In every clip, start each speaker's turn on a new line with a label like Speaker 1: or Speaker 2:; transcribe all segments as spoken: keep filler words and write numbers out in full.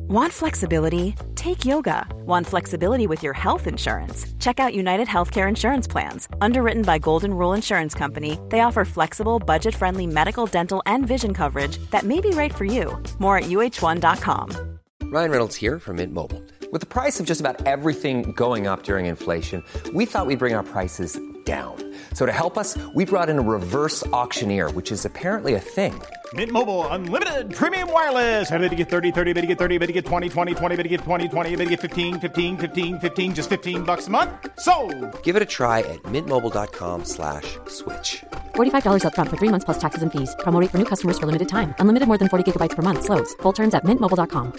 Speaker 1: Want flexibility? Take yoga. Want flexibility with your health insurance? Check out United Healthcare Insurance Plans. Underwritten by Golden Rule Insurance Company, they offer flexible, budget-friendly medical, dental, and vision coverage that may be right for you. More at U H one dot com.
Speaker 2: Ryan Reynolds here from Mint Mobile. With the price of just about everything going up during inflation, we thought we'd bring our prices down. So to help us, we brought in a reverse auctioneer, which is apparently a thing.
Speaker 3: Mint Mobile Unlimited Premium Wireless. How to get thirty, thirty, how to get thirty, how to get twenty, twenty, twenty, how to get twenty, twenty, how to get fifteen, fifteen, fifteen, fifteen, just fifteen bucks a month? Sold!
Speaker 2: Give it a try at mintmobile.com slash switch.
Speaker 4: forty-five dollars up front for three months plus taxes and fees. Promo rate for new customers for limited time. Unlimited more than forty gigabytes per month. Slows full terms at mint mobile dot com.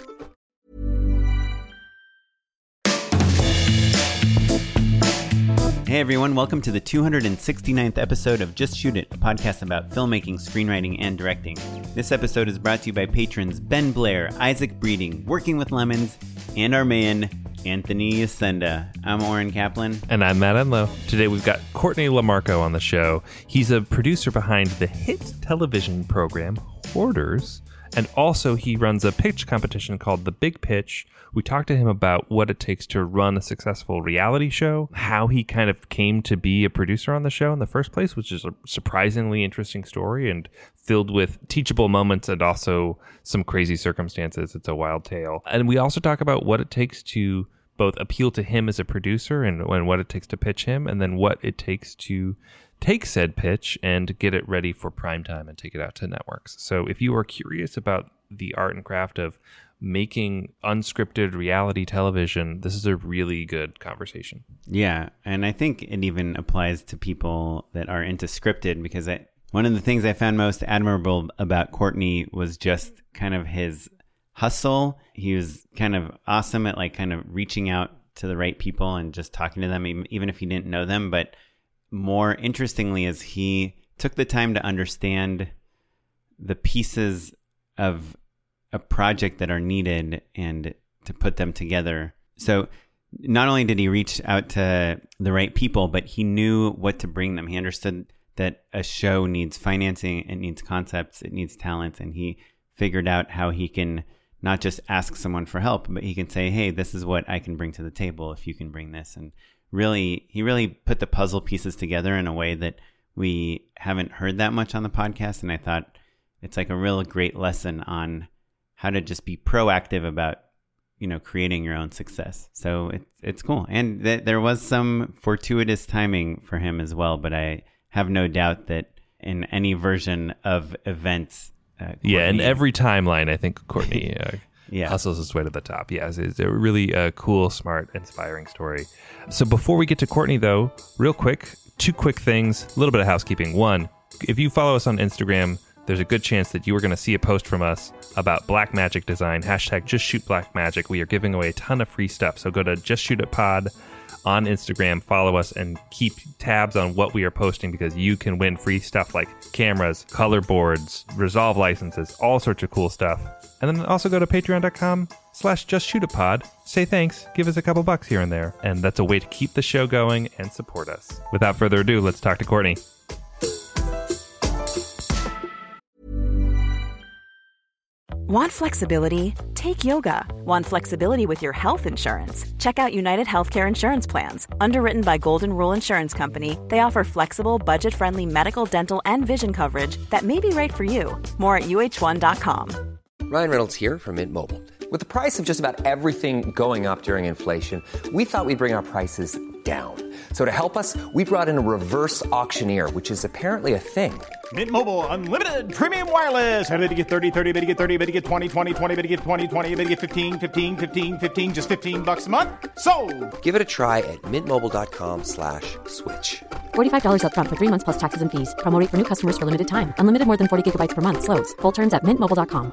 Speaker 5: Hey everyone, welcome to the two hundred sixty-ninth episode of Just Shoot It, a podcast about filmmaking, screenwriting, and directing. This episode is brought to you by patrons Ben Blair, Isaac Breeding, Working with Lemons, and our man, Anthony Yasenda. I'm Oren Kaplan.
Speaker 6: And I'm Matt Enlow. Today we've got Courtney LaMarco on the show. He's a producer behind the hit television program Hoarders, and also he runs a pitch competition called The Big Pitch. We talked to him about what it takes to run a successful reality show, how he kind of came to be a producer on the show in the first place, which is a surprisingly interesting story and filled with teachable moments and also some crazy circumstances. It's a wild tale. And we also talk about what it takes to both appeal to him as a producer and, and what it takes to pitch him, and then what it takes to take said pitch and get it ready for prime time and take it out to networks. So if you are curious about the art and craft of making unscripted reality television, this is a really good conversation.
Speaker 5: Yeah, and I think it even applies to people that are into scripted, because I, one of the things I found most admirable about Courtney was just kind of his hustle. He was kind of awesome at like kind of reaching out to the right people and just talking to them, even if he didn't know them. But more interestingly is he took the time to understand the pieces of a project that are needed and to put them together. So not only did he reach out to the right people, but he knew what to bring them. He understood that a show needs financing, it needs concepts, it needs talent, and he figured out how he can not just ask someone for help, but he can say, hey, this is what I can bring to the table if you can bring this. And really, he really put the puzzle pieces together in a way that we haven't heard that much on the podcast. And I thought it's like a real great lesson on how to just be proactive about, you know, creating your own success. So it's it's cool. And th- there was some fortuitous timing for him as well, but I have no doubt that in any version of events, uh, Courtney,
Speaker 6: yeah, in every timeline, I think Courtney uh,
Speaker 5: yeah.
Speaker 6: hustles his way to the top. Yes, it's a really uh, cool, smart, inspiring story. So before we get to Courtney, though, real quick, two quick things, a little bit of housekeeping. One, if you follow us on Instagram, there's a good chance that you are going to see a post from us about Blackmagic design. Hashtag Just Shoot Blackmagic. We are giving away a ton of free stuff. So go to Just Shoot It Pod on Instagram, follow us, and keep tabs on what we are posting, because you can win free stuff like cameras, color boards, Resolve licenses, all sorts of cool stuff. And then also go to patreon.com slash Just Shoot It Pod. Say thanks, give us a couple bucks here and there. And that's a way to keep the show going and support us. Without further ado, let's talk to Courtney.
Speaker 1: Want flexibility? Take yoga. Want flexibility with your health insurance? Check out United Healthcare Insurance Plans. Underwritten by Golden Rule Insurance Company, they offer flexible, budget-friendly medical, dental, and vision coverage that may be right for you. More at U H one dot com.
Speaker 2: Ryan Reynolds here from Mint Mobile. With the price of just about everything going up during inflation, we thought we'd bring our prices down. So to help us, we brought in a reverse auctioneer, which is apparently a thing.
Speaker 3: Mint Mobile Unlimited Premium Wireless. How to get thirty, thirty, how to get thirty, how to get twenty, twenty, twenty, how to get twenty, twenty, how to get fifteen, fifteen, fifteen, fifteen, just fifteen bucks a month? Sold!
Speaker 2: Give it a try at mintmobile.com slash switch.
Speaker 4: forty-five dollars up front for three months plus taxes and fees. Promo rate for new customers for limited time. Unlimited more than forty gigabytes per month. Slows full terms at mint mobile dot com.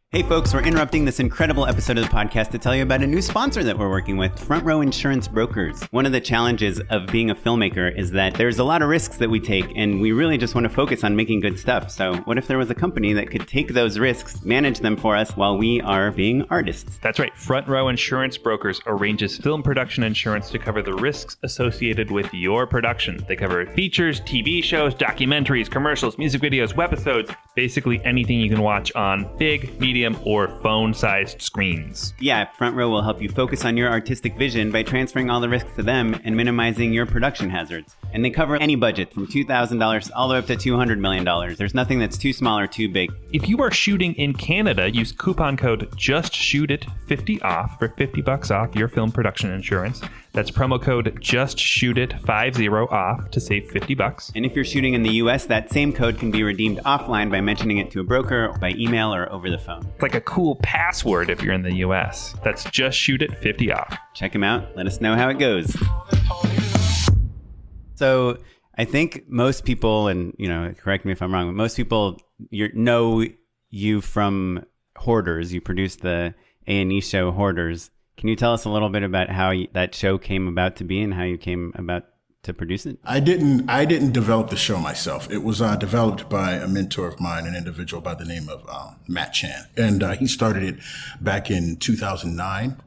Speaker 5: Hey folks, we're interrupting this incredible episode of the podcast to tell you about a new sponsor that we're working with, Front Row Insurance Brokers. One of the challenges of being a filmmaker is that there's a lot of risks that we take, and we really just want to focus on making good stuff. So what if there was a company that could take those risks, manage them for us while we are being artists?
Speaker 6: That's right. Front Row Insurance Brokers arranges film production insurance to cover the risks associated with your production. They cover features, T V shows, documentaries, commercials, music videos, webisodes, basically anything you can watch on big, medium, or phone-sized screens.
Speaker 5: Yeah, Front Row will help you focus on your artistic vision by transferring all the risks to them and minimizing your production hazards. And they cover any budget from two thousand dollars all the way up to two hundred million dollars. There's nothing that's too small or too big.
Speaker 6: If you are shooting in Canada, use coupon code JUSTSHOOTIT fifty off for fifty bucks off your film production insurance. That's promo code JUSTSHOOTIT fifty off to save fifty bucks.
Speaker 5: And if you're shooting in the U S, that same code can be redeemed offline by mentioning it to a broker, by email, or over the phone.
Speaker 6: It's like a cool password if you're in the U S. That's JUSTSHOOTIT fifty off.
Speaker 5: Check them out. Let us know how it goes. So I think most people, and you know, correct me if I'm wrong, but most people you know you from Hoarders. You produced the A and E show Hoarders. Can you tell us a little bit about how you, that show came about to be and how you came about to produce it?
Speaker 7: I didn't. I didn't develop the show myself. It was uh, developed by a mentor of mine, an individual by the name of um, Matt Chan, and uh, he started it back in two thousand nine.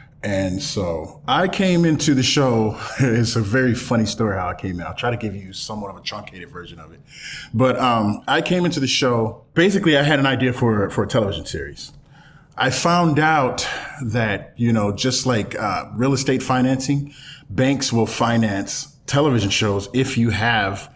Speaker 7: And so I came into the show. It's a very funny story how I came in. I'll try to give you somewhat of a truncated version of it. But um, I came into the show. Basically, I had an idea for for a television series. I found out that, you know, just like uh, real estate financing, banks will finance television shows if you have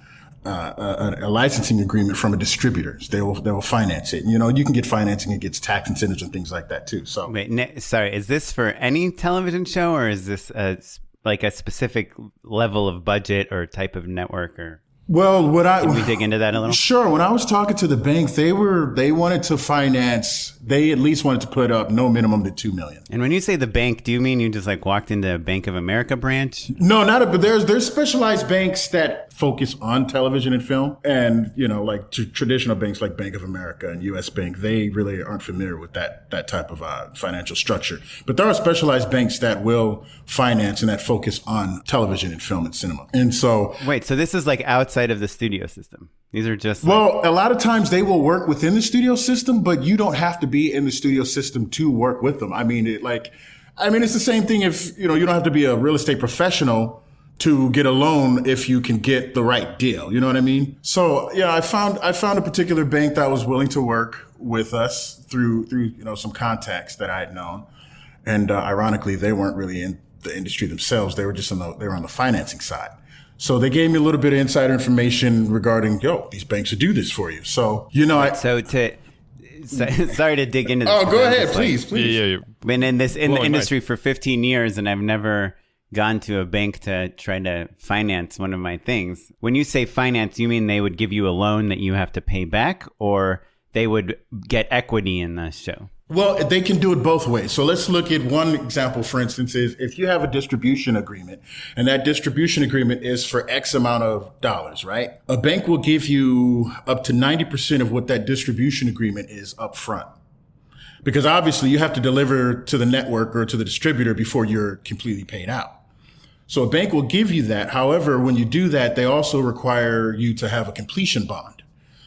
Speaker 7: uh, a, a licensing agreement from a distributor. They will they will finance it. You know, you can get financing against tax incentives and things like that too. So
Speaker 5: wait, ne- sorry, is this for any television show, or is this a, like a specific level of budget or type of network? Or
Speaker 7: well, what I
Speaker 5: can we dig into that a little?
Speaker 7: Sure. When I was talking to the bank, they were they wanted to finance. They at least wanted to put up no minimum to two million.
Speaker 5: And when you say the bank, do you mean you just like walked into a Bank of America branch?
Speaker 7: No, not a, but there's there's specialized banks that focus on television and film, and you know, like t- traditional banks like Bank of America and U S Bank, they really aren't familiar with that that type of uh, financial structure. But there are specialized banks that will finance and that focus on television and film and cinema. And so,
Speaker 5: wait, so this is like outside of the studio system. These are just
Speaker 7: well,
Speaker 5: like-
Speaker 7: a lot of times they will work within the studio system, but you don't have to be in the studio system to work with them. I mean, it like, I mean, it's the same thing if, you know, you don't have to be a real estate professional to get a loan if you can get the right deal. You know what I mean? So, yeah, I found, I found a particular bank that was willing to work with us through, through, you know, some contacts that I had known. And uh, ironically, they weren't really in the industry themselves. They were just on the, they were on the financing side. So they gave me a little bit of insider information regarding, yo, these banks will do this for you. So, you know, I...
Speaker 5: So to... So, sorry to dig into this.
Speaker 7: Oh, go ahead, please,
Speaker 5: like,
Speaker 7: please.
Speaker 6: Yeah, yeah,
Speaker 5: I've been in this in the
Speaker 6: Blowing
Speaker 5: industry
Speaker 6: mind.
Speaker 5: for fifteen years, and I've never gone to a bank to try to finance one of my things. When you say finance, you mean they would give you a loan that you have to pay back, or they would get equity in the show?
Speaker 7: Well, they can do it both ways. So let's look at one example, for instance, is if you have a distribution agreement and that distribution agreement is for X amount of dollars, right? A bank will give you up to ninety percent of what that distribution agreement is up front. Because obviously you have to deliver to the network or to the distributor before you're completely paid out. So a bank will give you that. However, when you do that, they also require you to have a completion bond.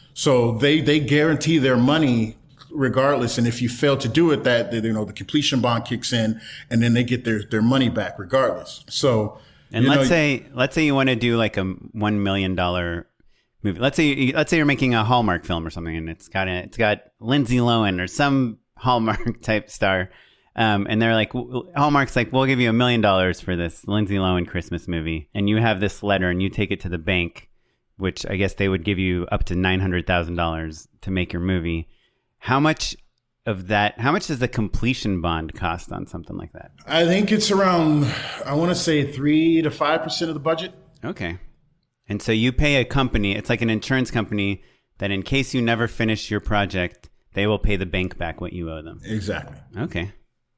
Speaker 7: So they, they guarantee their money regardless. And if you fail to do it, that, you know, the completion bond kicks in and then they get their, their money back regardless. So,
Speaker 5: and
Speaker 7: you
Speaker 5: let's
Speaker 7: know,
Speaker 5: say, let's say you want to do like a one million dollars movie. Let's say, you, let's say you're making a Hallmark film or something, and it's got a, it's got Lindsay Lohan or some Hallmark type star. Um, and they're like, Hallmark's like, we'll give you a million dollars for this Lindsay Lohan Christmas movie. And you have this letter and you take it to the bank, which I guess they would give you up to nine hundred thousand dollars to make your movie. How much of that, how much does the completion bond cost on something like that?
Speaker 7: I think it's around, I want to say three to five percent of the budget.
Speaker 5: Okay. And so you pay a company, it's like an insurance company, that in case you never finish your project, they will pay the bank back what you owe them.
Speaker 7: Exactly.
Speaker 5: Okay.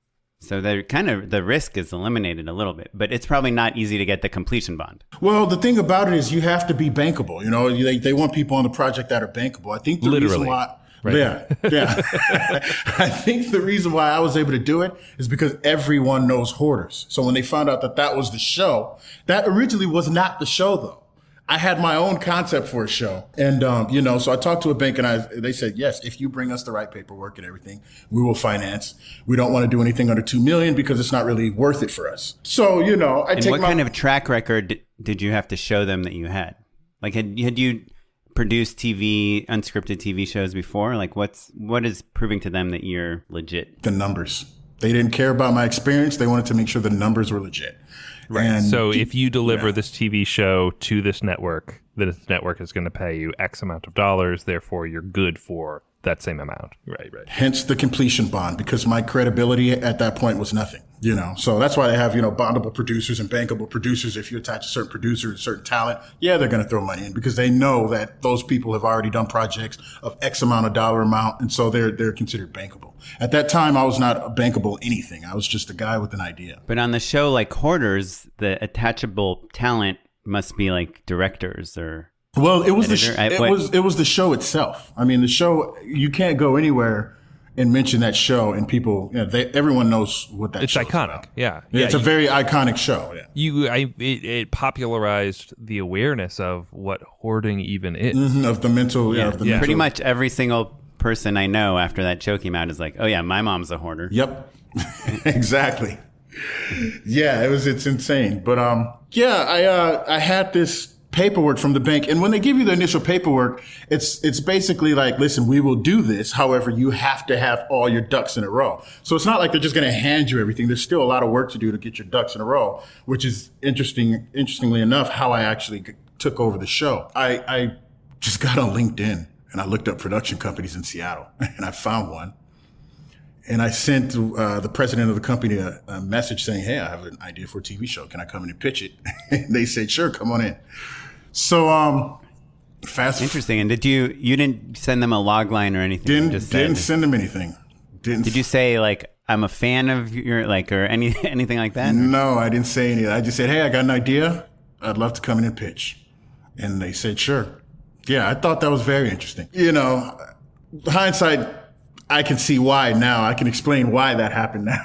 Speaker 5: So they're kind of, the risk is eliminated a little bit, but it's probably not easy to get the completion bond.
Speaker 7: Well, the thing about it is you have to be bankable. You know, they, they want people on the project that are bankable. I think the
Speaker 6: Literally.
Speaker 7: reason why,
Speaker 6: right?
Speaker 7: Yeah, yeah. I think the reason why I was able to do it is because everyone knows Hoarders. So when they found out that that was the show, that originally was not the show, though. I had my own concept for a show. And, um, you know, so I talked to a bank and I, they said, yes, if you bring us the right paperwork and everything, we will finance. We don't want to do anything under two million dollars because it's not really worth it for us. So, you know, I
Speaker 5: and
Speaker 7: take
Speaker 5: what
Speaker 7: my,
Speaker 5: kind of track record did you have to show them that you had? Like, had, had you produced T V, unscripted T V shows before? Like, what's what is proving to them that you're legit?
Speaker 7: the numbers. They didn't care about my experience. They wanted to make sure the numbers were legit.
Speaker 6: Right.
Speaker 7: And
Speaker 6: so if you deliver
Speaker 7: yeah.
Speaker 6: this T V show to this network, this network is going to pay you X amount of dollars. Therefore, you're good for that same amount. Right, right.
Speaker 7: Hence the completion bond, because my credibility at that point was nothing, you know. So that's why they have, you know, bondable producers and bankable producers. If you attach a certain producer, a certain talent, yeah, they're going to throw money in because they know that those people have already done projects of X amount of dollar amount. And so they're, they're considered bankable. At that time, I was not a bankable anything. I was just a guy with an idea.
Speaker 5: But on the show like Hoarders, the attachable talent must be like directors or...
Speaker 7: Well, it was the
Speaker 5: editor?
Speaker 7: sh-
Speaker 5: I-
Speaker 7: it
Speaker 5: what-
Speaker 7: was it was the show itself. I mean, the show, you can't go anywhere and mention that show and people, you know, they, everyone knows what that
Speaker 6: It's
Speaker 7: show is
Speaker 6: iconic.
Speaker 7: about.
Speaker 6: Yeah.
Speaker 7: Yeah, it's
Speaker 6: you,
Speaker 7: a very iconic show. Yeah.
Speaker 6: You, I, it, it popularized the awareness of what hoarding even is.
Speaker 7: Mhm, of the mental, yeah,
Speaker 5: Yeah,
Speaker 7: of the
Speaker 6: yeah.
Speaker 7: mental.
Speaker 5: Pretty much every single person I know after that show came out is like, oh yeah, my mom's a hoarder.
Speaker 7: Yep. Exactly. Yeah, it was, it's insane. But, um, yeah, I, uh, I had this paperwork from the bank. And when they give you the initial paperwork, it's, it's basically like, listen, we will do this. However, you have to have all your ducks in a row. So it's not like they're just going to hand you everything. There's still a lot of work to do to get your ducks in a row, which is interesting, interestingly enough, how I actually g- took over the show. I, I just got on LinkedIn and I looked up production companies in Seattle and I found one. And I sent uh, the president of the company a, a message saying, hey, I have an idea for a T V show. Can I come in and pitch it? And they said, sure, come on in. So, um, fast.
Speaker 5: Interesting. And did you, you didn't send them a log line or anything? You
Speaker 7: Didn't,
Speaker 5: just
Speaker 7: didn't
Speaker 5: said,
Speaker 7: send them anything. Didn't.
Speaker 5: did you say like, I'm a fan of your, like, or any anything like that?
Speaker 7: No, I didn't say anything. I just said, hey, I got an idea. I'd love to come in and pitch. And they said, sure. Yeah, I thought that was very interesting. You know, hindsight, I can see why now. I can explain why that happened now.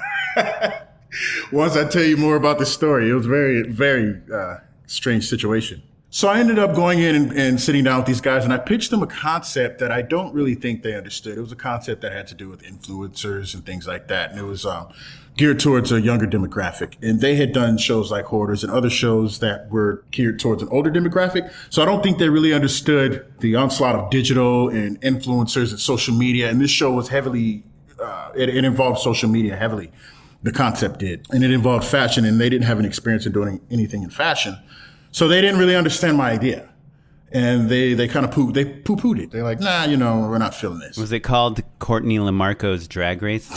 Speaker 7: Once I tell you more about the story, it was very, very uh, strange situation. So I ended up going in and, and sitting down with these guys, and I pitched them a concept that I don't really think they understood. It was a concept that had to do with influencers and things like that. And it was um, geared towards a younger demographic. And they had done shows like Hoarders and other shows that were geared towards an older demographic. So I don't think they really understood the onslaught of digital and influencers and social media. And this show was heavily, uh, it, it involved social media heavily. The concept did. And it involved fashion, and they didn't have an experience in doing anything in fashion. So they didn't really understand my idea. And they, they kind of poo, they poo-pooed it. They're like, nah, you know, we're not feeling this.
Speaker 5: Was it called Courtney LaMarco's Drag Race?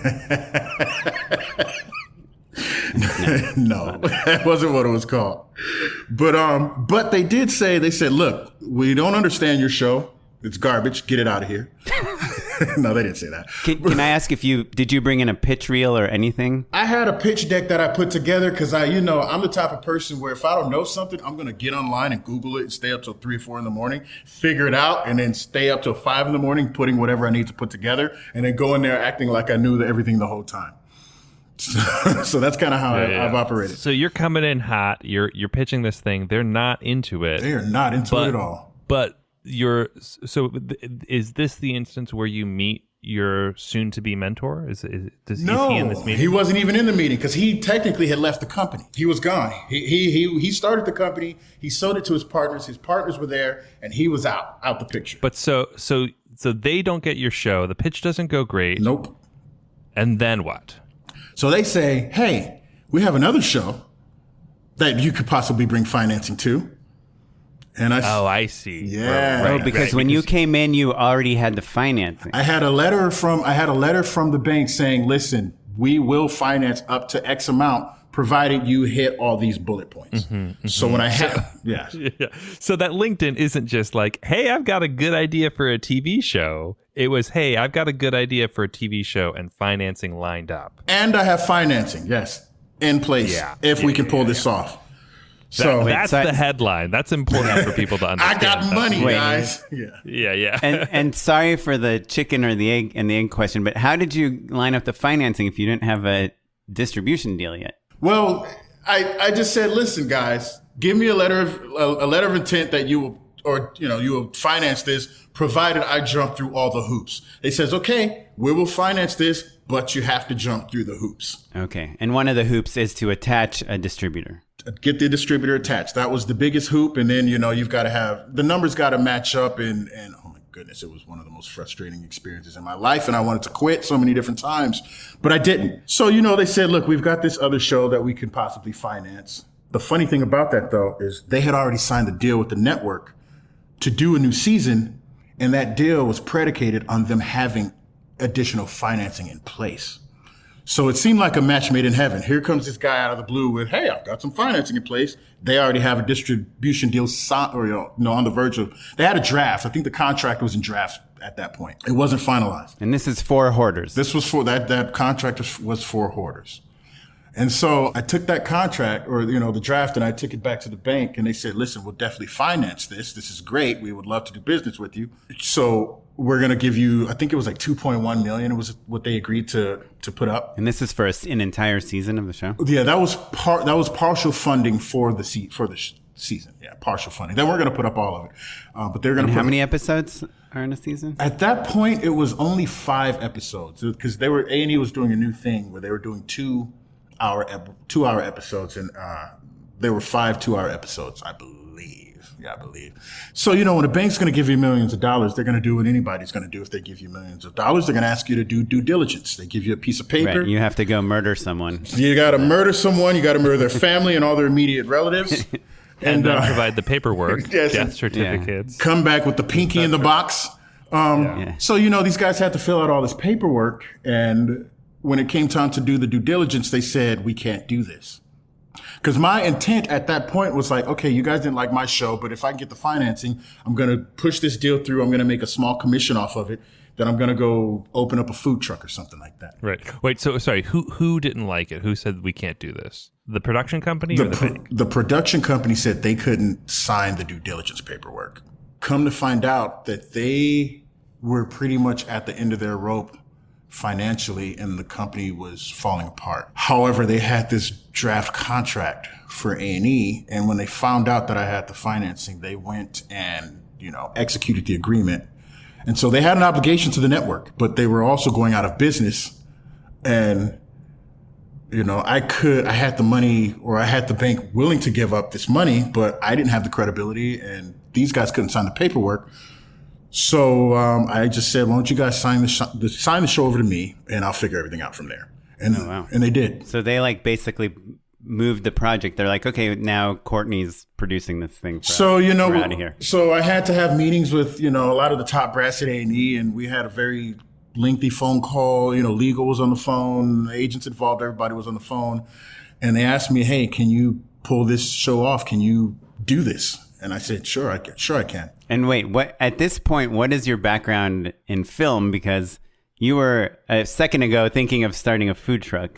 Speaker 7: No, that wasn't what it was called. But um, but they did say, they said, look, we don't understand your show. It's garbage. Get it out of here. No, they didn't say that.
Speaker 5: Can, can I ask if you, did you bring in a pitch reel or anything?
Speaker 7: I had a pitch deck that I put together because I, you know, I'm the type of person where if I don't know something, I'm going to get online and Google it and stay up till three or four in the morning, figure it out, and then stay up till five in the morning, putting whatever I need to put together, and then go in there acting like I knew everything the whole time. So, so that's kind of how
Speaker 6: Yeah,
Speaker 7: I,
Speaker 6: yeah.
Speaker 7: I've operated.
Speaker 6: So you're coming in hot. You're you're pitching this thing. They're not into it.
Speaker 7: They are not into
Speaker 6: but,
Speaker 7: it at all.
Speaker 6: But you're so. Is this the instance where you meet your soon-to-be mentor? Is, is does
Speaker 7: No,
Speaker 6: is he in this meeting?
Speaker 7: he wasn't even in the meeting because he technically had left the company. He was gone. He, he he he started the company. He sold it to his partners. His partners were there, and he was out out the picture.
Speaker 6: But so so so they don't get your show. The pitch doesn't go great.
Speaker 7: Nope.
Speaker 6: And then what?
Speaker 7: So they say, hey, we have another show that you could possibly bring financing to. And I,
Speaker 6: Oh, I see.
Speaker 7: Yeah.
Speaker 6: Right,
Speaker 5: Oh, because
Speaker 6: right,
Speaker 5: when you came in, you already had the financing.
Speaker 7: I had a letter from I had a letter from the bank saying, listen, we will finance up to X amount provided you hit all these bullet points. So when I had, yeah,
Speaker 6: Yeah. So that LinkedIn isn't just like, hey, I've got a good idea for a T V show. It was, hey, I've got a good idea for a T V show and financing lined up.
Speaker 7: and I have financing, yes, in place
Speaker 6: Yeah.
Speaker 7: if we
Speaker 6: Yeah,
Speaker 7: can pull
Speaker 6: yeah,
Speaker 7: this off. So
Speaker 6: That- that's
Speaker 5: so I-
Speaker 6: the headline. That's important for people to
Speaker 7: I
Speaker 6: understand.
Speaker 7: got money,
Speaker 5: Wait.
Speaker 7: guys. Yeah.
Speaker 6: Yeah, yeah.
Speaker 5: and and sorry for the chicken or the egg and the egg question, but how did you line up the financing if you didn't have a distribution deal yet?
Speaker 7: Well, I, I just said, listen, guys, give me a letter of a, a letter of intent that you will, or you know, you will finance this, provided I jump through all the hoops. They says, okay, we will finance this, but you have to jump through the hoops.
Speaker 5: Okay, and one of the hoops is to attach a distributor.
Speaker 7: Get the distributor attached. That was the biggest hoop, and then you know you've got to have the numbers got to match up, and and oh my goodness, it was one of the most frustrating experiences in my life, and I wanted to quit so many different times, but I didn't. So you know they said, look, we've got this other show that we could possibly finance. The funny thing about that though is they had already signed a deal with the network to do a new season, and that deal was predicated on them having additional financing in place. So it seemed like a match made in heaven. Here comes this guy out of the blue with, hey, I've got some financing in place. They already have a distribution deal signed, or, you know, you know, on the verge of, they had a draft. I think the contract was in draft at that point. It wasn't finalized.
Speaker 5: And this is for hoarders.
Speaker 7: This was for, that, that contract was, was for hoarders. And so I took that contract, or, you know, the draft, and I took it back to the bank, and they said, listen, we'll definitely finance this. This is great. We would love to do business with you. So we're going to give you, I think it was like two point one million. It was what they agreed to, to put up.
Speaker 5: and this is for a, an entire season of the show?
Speaker 7: Yeah, that was part, that was partial funding for the se- for the sh- season. Yeah, partial funding. They weren't going to put up all of it. Uh, but they're going
Speaker 5: And
Speaker 7: to put
Speaker 5: how many episodes are in a season?
Speaker 7: At that point, it was only five episodes because they were, A and E was doing a new thing where they were doing two hour, ep- two hour episodes, and uh, there were five two hour episodes, I believe. Yeah, I believe. So, you know, when a bank's going to give you millions of dollars, they're going to do what anybody's going to do if they give you millions of dollars. They're going to ask you to do due diligence. They give you a piece of paper.
Speaker 5: Right, you have to go murder someone.
Speaker 7: You got to murder someone. You got to murder their family and all their immediate relatives.
Speaker 6: and
Speaker 7: and
Speaker 6: then
Speaker 7: uh,
Speaker 6: provide the paperwork,
Speaker 7: Yes.
Speaker 6: death certificates.
Speaker 7: come back with the pinky in the box. Um,
Speaker 5: Yeah.
Speaker 7: So, you know, these guys had to fill out all this paperwork. And when it came time to do the due diligence, they said, we can't do this. Because my intent at that point was like, okay, you guys didn't like my show, but if I can get the financing, I'm going to push this deal through. I'm going to make a small commission off of it. Then I'm going to go open up a food truck or something like that.
Speaker 6: Right. Wait, so sorry, who who didn't like it? Who said we can't do this? The production company
Speaker 7: The,
Speaker 6: or the
Speaker 7: pro-
Speaker 6: bank?
Speaker 7: the production company said they couldn't sign the due diligence paperwork. Come to find out that they were pretty much at the end of their rope financially, and the company was falling apart. However, they had this draft contract for A and E, and when they found out that I had the financing, they went and, you know, executed the agreement. And so they had an obligation to the network, but they were also going out of business. And, you know, I could, I had the money, or I had the bank willing to give up this money, but I didn't have the credibility, and these guys couldn't sign the paperwork. So um, I just said, why don't you guys sign the, sh- the sign the show over to me, and I'll figure everything out from there. And
Speaker 5: Oh, wow.
Speaker 7: and they did.
Speaker 5: So they like basically moved the project. They're like, okay, now Courtney's producing this thing. For
Speaker 7: So
Speaker 5: us.
Speaker 7: you know,
Speaker 5: We're out of here.
Speaker 7: so I had to have meetings with, you know, a lot of the top brass at A and E, and we had a very lengthy phone call. You know, legal was on the phone, the agents involved, everybody was on the phone, and they asked me, hey, can you pull this show off? Can you do this? And I said, sure, I can. Sure, I can.
Speaker 5: And wait, what at this point, what is your background in film? Because you were a second ago thinking of starting a food truck,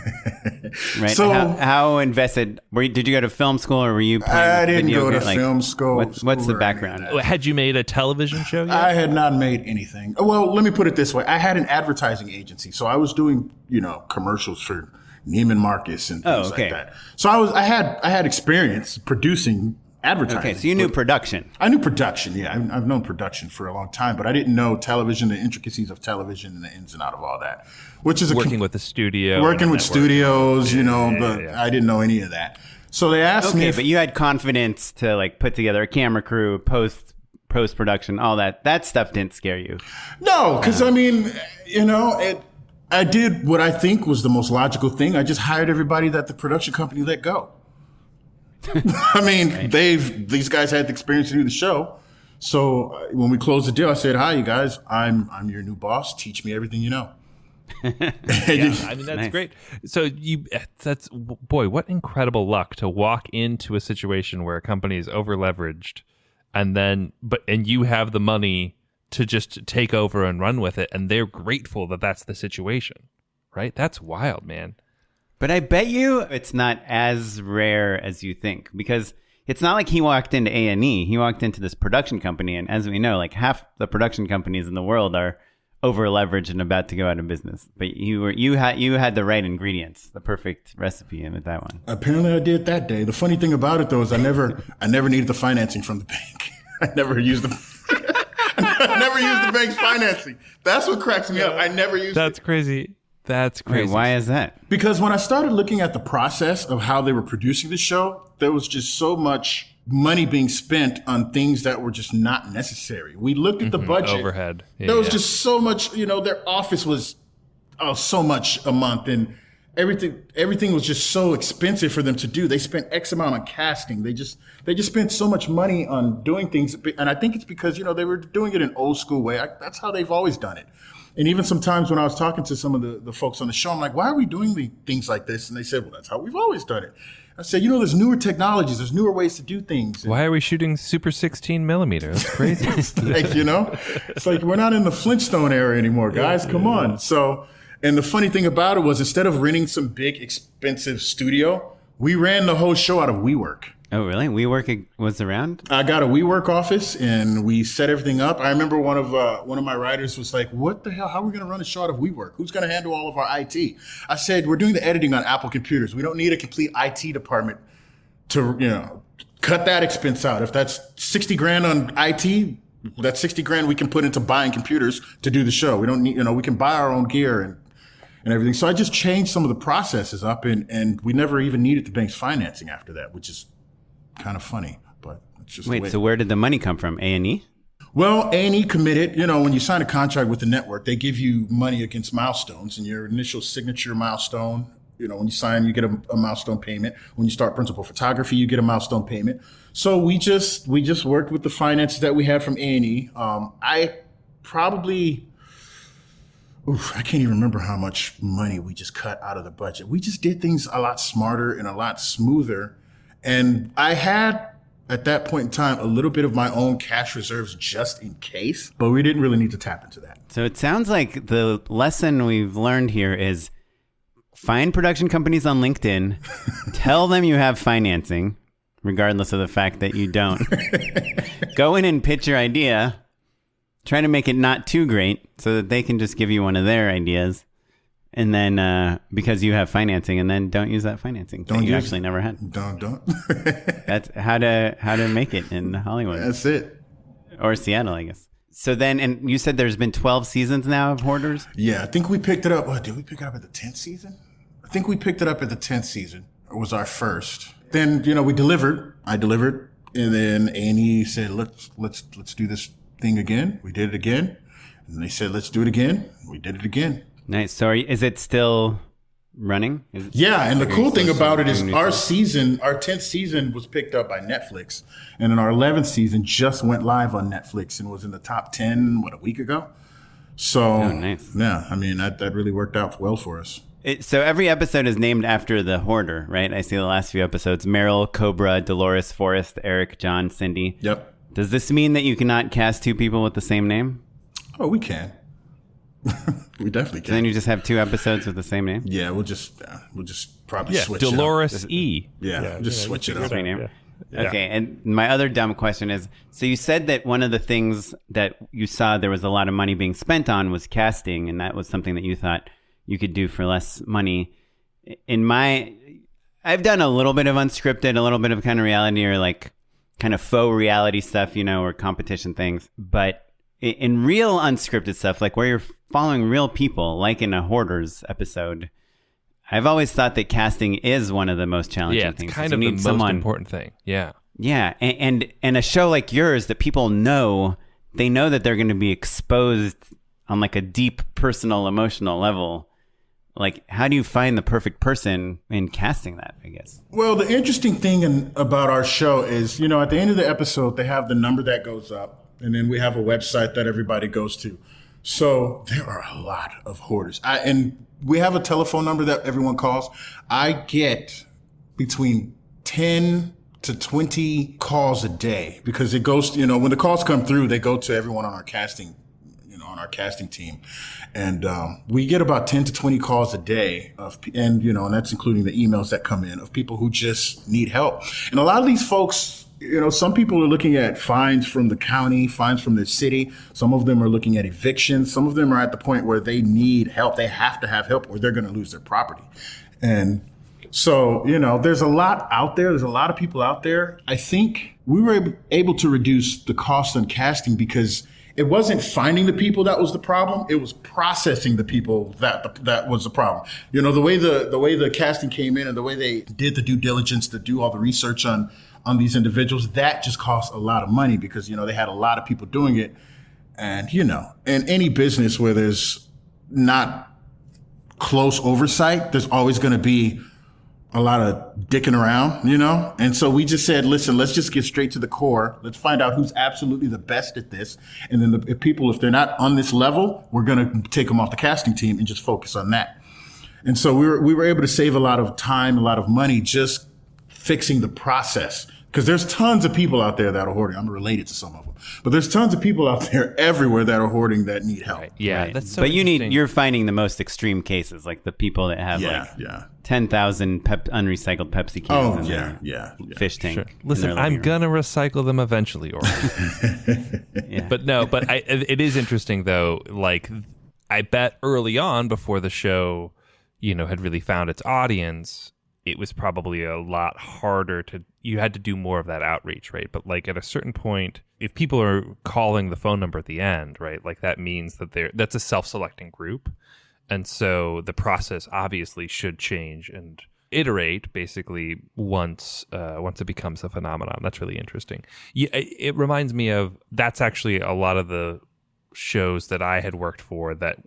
Speaker 5: right?
Speaker 7: So-
Speaker 5: how, how invested were you? Did you go to film school, or were you playing
Speaker 7: I didn't
Speaker 5: video
Speaker 7: go to
Speaker 5: game- like,
Speaker 7: film school.
Speaker 5: What's, what's
Speaker 7: school
Speaker 5: the
Speaker 7: or any of
Speaker 5: background?
Speaker 7: that.
Speaker 6: Had you made a television show yet?
Speaker 7: I had not made anything. Well, let me put it this way. I had an advertising agency. So I was doing, you know, commercials for Neiman Marcus and things
Speaker 5: Oh, okay.
Speaker 7: like that. So I was, I had, I had experience producing advertising.
Speaker 5: Okay, so you knew
Speaker 7: but
Speaker 5: production.
Speaker 7: I knew production. Yeah. I've, I've known production for a long time, but I didn't know television, the intricacies of television and the ins and out of all that, which is a
Speaker 6: Working with the studio.
Speaker 7: working
Speaker 6: and a
Speaker 7: with
Speaker 6: network.
Speaker 7: studios, you know,
Speaker 6: Yeah,
Speaker 7: but
Speaker 6: yeah.
Speaker 7: I didn't know any of that. So they asked me
Speaker 5: Okay,
Speaker 7: if,
Speaker 5: but you had confidence to like put together a camera crew, post post production, all that. That stuff didn't scare you.
Speaker 7: No, because I mean, you know, it, I did what I think was the most logical thing. I just hired everybody that the production company let go. I mean, they've these guys had the experience to do the show. So uh, when we closed the deal, I said, "Hi, you guys. I'm I'm your new boss. Teach me everything you know."
Speaker 6: Yeah, I mean that's
Speaker 5: Nice.
Speaker 6: great. So you, that's boy, what incredible luck to walk into a situation where a company is over leveraged, and then but and you have the money to just take over and run with it, and they're grateful that that's the situation, right? That's wild, man.
Speaker 5: But I bet you it's not as rare as you think, because it's not like he walked into A and E. He walked into this production company, and as we know, like half the production companies in the world are over leveraged and about to go out of business. But you were you had you had the right ingredients, the perfect recipe with that one.
Speaker 7: Apparently, I did that day. The funny thing about it, though, is I never I never needed the financing from the bank. I never used the I never used the bank's financing. That's what cracks me up. I never used.
Speaker 6: That's
Speaker 7: it.
Speaker 6: crazy. That's crazy.
Speaker 5: Wait, why is that?
Speaker 7: Because when I started looking at the process of how they were producing the show, there was just so much money being spent on things that were just not necessary. We looked at the
Speaker 6: Mm-hmm.
Speaker 7: budget.
Speaker 6: Overhead. Yeah,
Speaker 7: there was
Speaker 6: yeah.
Speaker 7: just so much, you know, their office was oh, so much a month, and everything everything was just so expensive for them to do. They spent X amount on casting. They just they just spent so much money on doing things. And I think it's because, you know, they were doing it an old school way. I, that's how they've always done it. And even sometimes when I was talking to some of the, the folks on the show, I'm like, why are we doing the things like this? And they said, well, that's how we've always done it. I said, you know, there's newer technologies. There's newer ways to do things. And
Speaker 6: Why are we shooting Super sixteen millimeter? That's crazy.
Speaker 7: like, you know, it's like we're not in the Flintstone era anymore, guys. Come on. So, and the funny thing about it was instead of renting some big, expensive studio, we ran the whole show out of WeWork.
Speaker 5: Oh, really? WeWork was around?
Speaker 7: I got a WeWork office and we set everything up. I remember one of uh, one of my writers was like, what the hell? How are we going to run a show out of WeWork? Who's going to handle all of our I T? I said, we're doing the editing on Apple computers. We don't need a complete I T department to, you know, cut that expense out. If that's sixty grand on I T, that's sixty grand we can put into buying computers to do the show. We don't need, you know, we can buy our own gear and and everything. So I just changed some of the processes up and, and we never even needed the bank's financing after that, which is kind of funny, but it's just
Speaker 5: Wait,
Speaker 7: the way.
Speaker 5: so where did the money come from? A and E?
Speaker 7: Well, A and E committed, you know, when you sign a contract with the network, they give you money against milestones, and your initial signature milestone, you know, when you sign, you get a, a milestone payment. When you start principal photography, you get a milestone payment. So we just we just worked with the finances that we had from A and E. Um, I probably, oof, I can't even remember how much money we just cut out of the budget. We just did things a lot smarter and a lot smoother. And I had, at that point in time, a little bit of my own cash reserves just in case, but we didn't really need to tap into that.
Speaker 5: So it sounds like the lesson we've learned here is find production companies on LinkedIn, tell them you have financing, regardless of the fact that you don't. Go in and pitch your idea, try to make it not too great so that they can just give you one of their ideas. And then, uh, because you have financing, and then don't use that financing that
Speaker 7: Don't
Speaker 5: you
Speaker 7: use
Speaker 5: actually
Speaker 7: it.
Speaker 5: never had.
Speaker 7: Don't, don't.
Speaker 5: That's how to how to make it in Hollywood
Speaker 7: That's it.
Speaker 5: or Seattle, I guess. So then, and you said there's been twelve seasons now of Hoarders.
Speaker 7: Yeah, I think we picked it up. What, did we pick it up at the tenth season? I think we picked it up at the tenth season. It was our first. Then, you know, we delivered. I delivered. And then A and E said, let's, let's, let's do this thing again. We did it again. And they said, let's do it again. We did it again.
Speaker 5: Nice. So, are you, is it still running? Is it,
Speaker 7: Yeah, and the
Speaker 5: are you
Speaker 7: cool thing
Speaker 5: still
Speaker 7: about it is
Speaker 5: doing new
Speaker 7: our
Speaker 5: stuff?
Speaker 7: season, our tenth season was picked up by Netflix. And then our eleventh season just went live on Netflix and was in the top ten, what, a week ago? So,
Speaker 5: Oh, nice.
Speaker 7: yeah, I mean, that, that really worked out well for us.
Speaker 5: It, so every episode is named after the Hoarder, right? I see the last few episodes: Meryl, Cobra, Dolores, Forrest, Eric, John, Cindy.
Speaker 7: Yep.
Speaker 5: Does this mean that you cannot cast two people with the same name?
Speaker 7: Oh, we can. We definitely
Speaker 5: So then
Speaker 7: can.
Speaker 5: you just have two episodes with the same name?
Speaker 7: Yeah, we'll just uh, we'll just probably
Speaker 6: Yeah,
Speaker 7: switch it up.
Speaker 6: Dolores E.
Speaker 7: Yeah, we'll just switch it up.
Speaker 5: Three name?
Speaker 6: Yeah.
Speaker 5: Okay, and my other dumb question is, so you said that one of the things that you saw there was a lot of money being spent on was casting, and that was something that you thought you could do for less money. In my, I've done a little bit of unscripted, a little bit of kind of reality or like kind of faux reality stuff, you know, or competition things. But in, in real unscripted stuff, like where you're following real people, like in a Hoarders episode, I've always thought that casting is one of the most challenging
Speaker 6: Yeah, it's
Speaker 5: things.
Speaker 6: kind
Speaker 5: You
Speaker 6: of the
Speaker 5: need
Speaker 6: most
Speaker 5: someone-
Speaker 6: important thing. Yeah.
Speaker 5: Yeah, and, and and a show like yours that people know, they know that they're going to be exposed on like a deep personal, emotional level. Like, how do you find the perfect person in casting that, I guess?
Speaker 7: Well, the interesting thing in, about our show is, you know, at the end of the episode, they have the number that goes up, and then we have a website that everybody goes to. So there are a lot of hoarders. I, and we have a telephone number that everyone calls. I get between ten to twenty calls a day because it goes, you know, when the calls come through, they go to everyone on our casting, you know, on our casting team. And um, we get about ten to twenty calls a day of, and, you know, and that's including the emails that come in of people who just need help. And a lot of these folks, you know, some people are looking at fines from the county, fines from the city. Some of them are looking at evictions. Some of them are at the point where they need help. They have to have help or they're going to lose their property. And so, you know, there's a lot out there. There's a lot of people out there. I think we were able to reduce the cost on casting because it wasn't finding the people that was the problem. It was processing the people that that was the problem. You know, the way the the way the casting came in and the way they did the due diligence to do all the research on on these individuals, that just cost a lot of money because, you know, they had a lot of people doing it. And, you know, in any business where there's not close oversight, there's always going to be a lot of dicking around, you know? And so we just said, listen, let's just get straight to the core. Let's find out who's absolutely the best at this. And then the if people, if they're not on this level, we're going to take them off the casting team and just focus on that. And so we were, we were able to save a lot of time, a lot of money, just fixing the process. Because there's tons of people out there that are hoarding. I'm related to some of them. But there's tons of people out there everywhere that are hoarding that need help.
Speaker 6: Right. Yeah,
Speaker 5: right.
Speaker 6: that's so
Speaker 5: But you need, you're finding the most extreme cases, like the people that have
Speaker 7: Yeah,
Speaker 5: like
Speaker 7: yeah.
Speaker 5: ten thousand pep- unrecycled Pepsi cans
Speaker 7: Oh,
Speaker 5: in
Speaker 7: yeah,
Speaker 5: their
Speaker 7: yeah, yeah.
Speaker 5: fish tank.
Speaker 6: Sure.
Speaker 5: in
Speaker 6: Listen,
Speaker 5: their
Speaker 6: I'm
Speaker 5: living room.
Speaker 6: gonna recycle them eventually, or
Speaker 5: Yeah.
Speaker 6: but no, but I, it is interesting though. Like, I bet early on, before the show, you know, had really found its audience, it was probably a lot harder to. You had to do more of that outreach, right? But like at a certain point, if people are calling the phone number at the end, right, like that means that they're that's a self-selecting group, and so the process obviously should change and iterate basically once uh, once it becomes a phenomenon. That's really interesting. Yeah, it, it reminds me of that's actually a lot of the shows that I had worked for that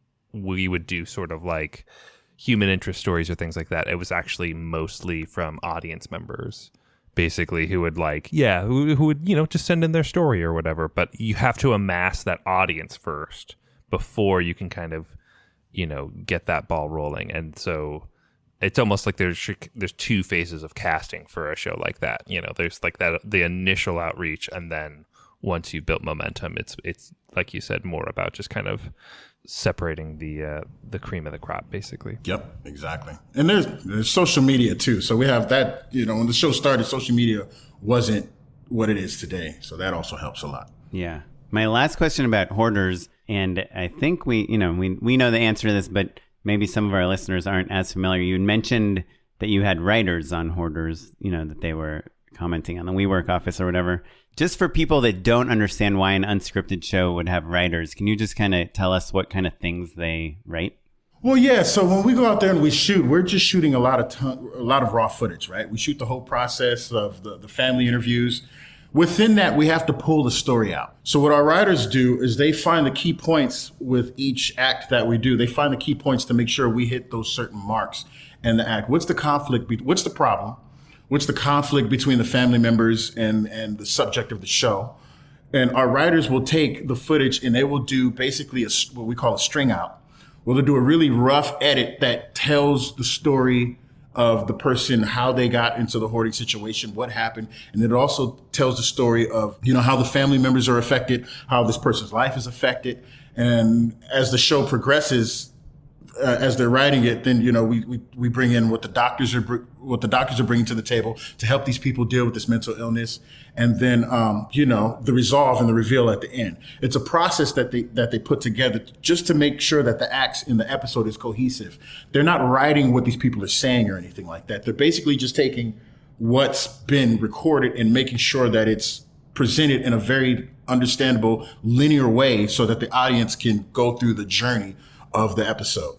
Speaker 6: we would do sort of like human interest stories or things like that. It was actually mostly from audience members, basically, who would like, yeah, who, who would, you know, just send in their story or whatever. But you have to amass that audience first before you can kind of, you know, get that ball rolling. And so it's almost like there's there's two phases of casting for a show like that. You know, there's like that the initial outreach, and then once you've built momentum, it's it's like you said, more about just kind of separating the uh, the cream of the crop, basically.
Speaker 7: Yep, exactly. And there's, there's social media too. So we have that, you know, when the show started, social media wasn't what it is today. So that also helps a lot.
Speaker 5: Yeah. My last question about hoarders, and I think we, you know, we we know the answer to this, but maybe some of our listeners aren't as familiar. You mentioned that you had writers on hoarders, you know, that they were commenting on the WeWork office or whatever. Just for people that don't understand why an unscripted show would have writers, can you just kind of tell us what kind of things they write?
Speaker 7: Well, yeah. So when we go out there and we shoot, we're just shooting a lot of ton, a lot of raw footage, right? We shoot the whole process of the, the family interviews. Within that, we have to pull the story out. So what our writers do is they find the key points with each act that we do. They find the key points to make sure we hit those certain marks in the act. What's the conflict? Be- what's the problem? What's the conflict between the family members and, and the subject of the show? And our writers will take the footage and they will do basically a, what we call a string out. Well, they'll do a really rough edit that tells the story of the person, how they got into the hoarding situation, what happened. And it also tells the story of, you know, how the family members are affected, how this person's life is affected. And as the show progresses, Uh, as they're writing it, then, you know, we, we, we bring in what the doctors are, br- what the doctors are bringing to the table to help these people deal with this mental illness. And then, um, you know, the resolve and the reveal at the end. It's a process that they, that they put together just to make sure that the acts in the episode is cohesive. They're not writing what these people are saying or anything like that. They're basically just taking what's been recorded and making sure that it's presented in a very understandable, linear way so that the audience can go through the journey of the episode.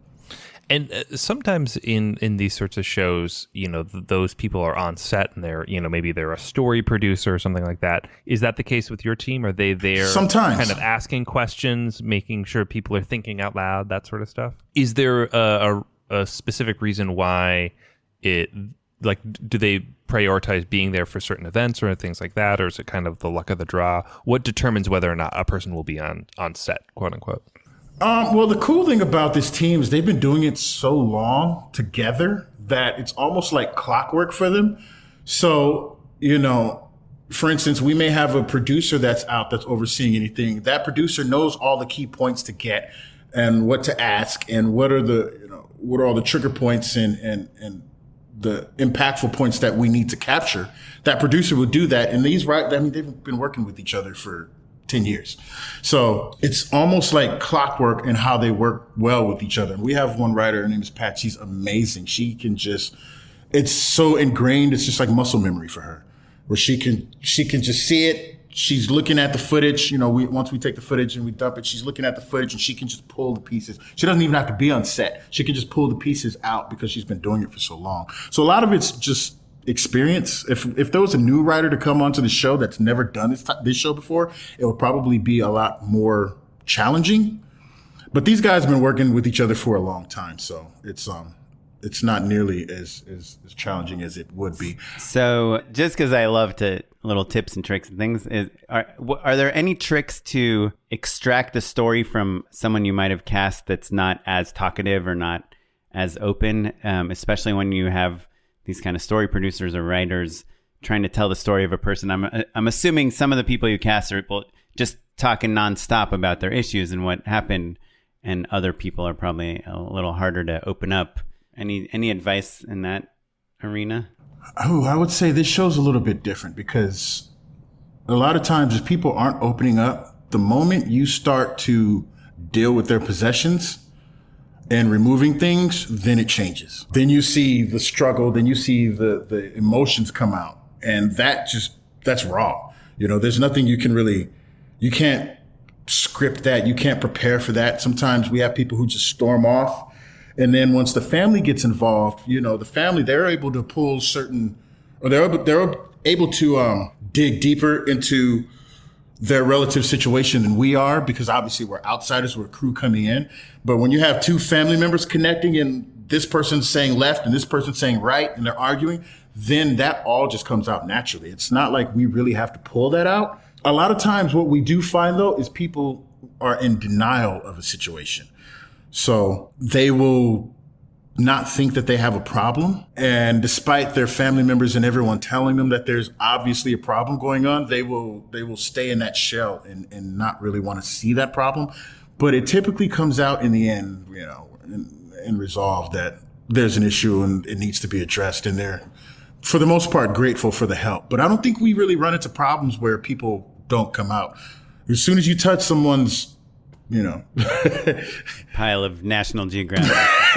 Speaker 6: And uh, sometimes in, in these sorts of shows, you know, th- those people are on set and they're, you know, maybe they're a story producer or something like that. Is that the case with your team? Are they there
Speaker 7: sometimes
Speaker 6: kind of asking questions, making sure people are thinking out loud, that sort of stuff? Is there a, a, a specific reason why it, like, do they prioritize being there for certain events or things like that? Or is it kind of the luck of the draw? What determines whether or not a person will be on, on set, quote unquote?
Speaker 7: Um, well, the cool thing about this team is they've been doing it so long together that it's almost like clockwork for them. So, you know, for instance, we may have a producer that's out that's overseeing anything. That producer knows all the key points to get and what to ask and what are the, you know, what are all the trigger points and, and, and the impactful points that we need to capture. That producer will do that. And these, right, I mean, they've been working with each other for ten years. So it's almost like clockwork in how they work well with each other. And we have one writer, her name is Pat. She's amazing. She can just, it's so ingrained. It's just like muscle memory for her, where she can, she can just see it. She's looking at the footage. You know, we, once we take the footage and we dump it, she's looking at the footage and she can just pull the pieces. She doesn't even have to be on set. She can just pull the pieces out because she's been doing it for so long. So a lot of it's just experience. If if there was a new writer to come onto the show that's never done this, this show before, it would probably be a lot more challenging. But these guys have been working with each other for a long time. So it's, um, it's not nearly as, as, as challenging as it would be.
Speaker 5: So just because I love to little tips and tricks and things, is are are there any tricks to extract the story from someone you might have cast that's not as talkative or not as open, um, especially when you have these kind of story producers or writers trying to tell the story of a person? I'm I'm assuming some of the people you cast are well, just talking nonstop about their issues and what happened, and other people are probably a little harder to open up. Any any advice in that arena?
Speaker 7: Oh, I would say this show's a little bit different because a lot of times if people aren't opening up, the moment you start to deal with their possessions and removing things, then it changes. Then you see the struggle, then you see the, the emotions come out. And that just, that's raw. You know, there's nothing you can really, you can't script that. You can't prepare for that. Sometimes we have people who just storm off. And then once the family gets involved, you know, the family, they're able to pull certain, or they're able, they're able to um, dig deeper into their relative situation than we are, because obviously we're outsiders, we're a crew coming in. But when you have two family members connecting and this person's saying left and this person's saying right and they're arguing, then that all just comes out naturally. It's not like we really have to pull that out. A lot of times what we do find, though, is people are in denial of a situation. So they will not think that they have a problem. And despite their family members and everyone telling them that there's obviously a problem going on, they will they will stay in that shell and, and not really want to see that problem. But it typically comes out in the end, you know, and, and resolved that there's an issue and it needs to be addressed. And they're, for the most part, grateful for the help. But I don't think we really run into problems where people don't come out. As soon as you touch someone's, you know,
Speaker 5: pile of National Geographic.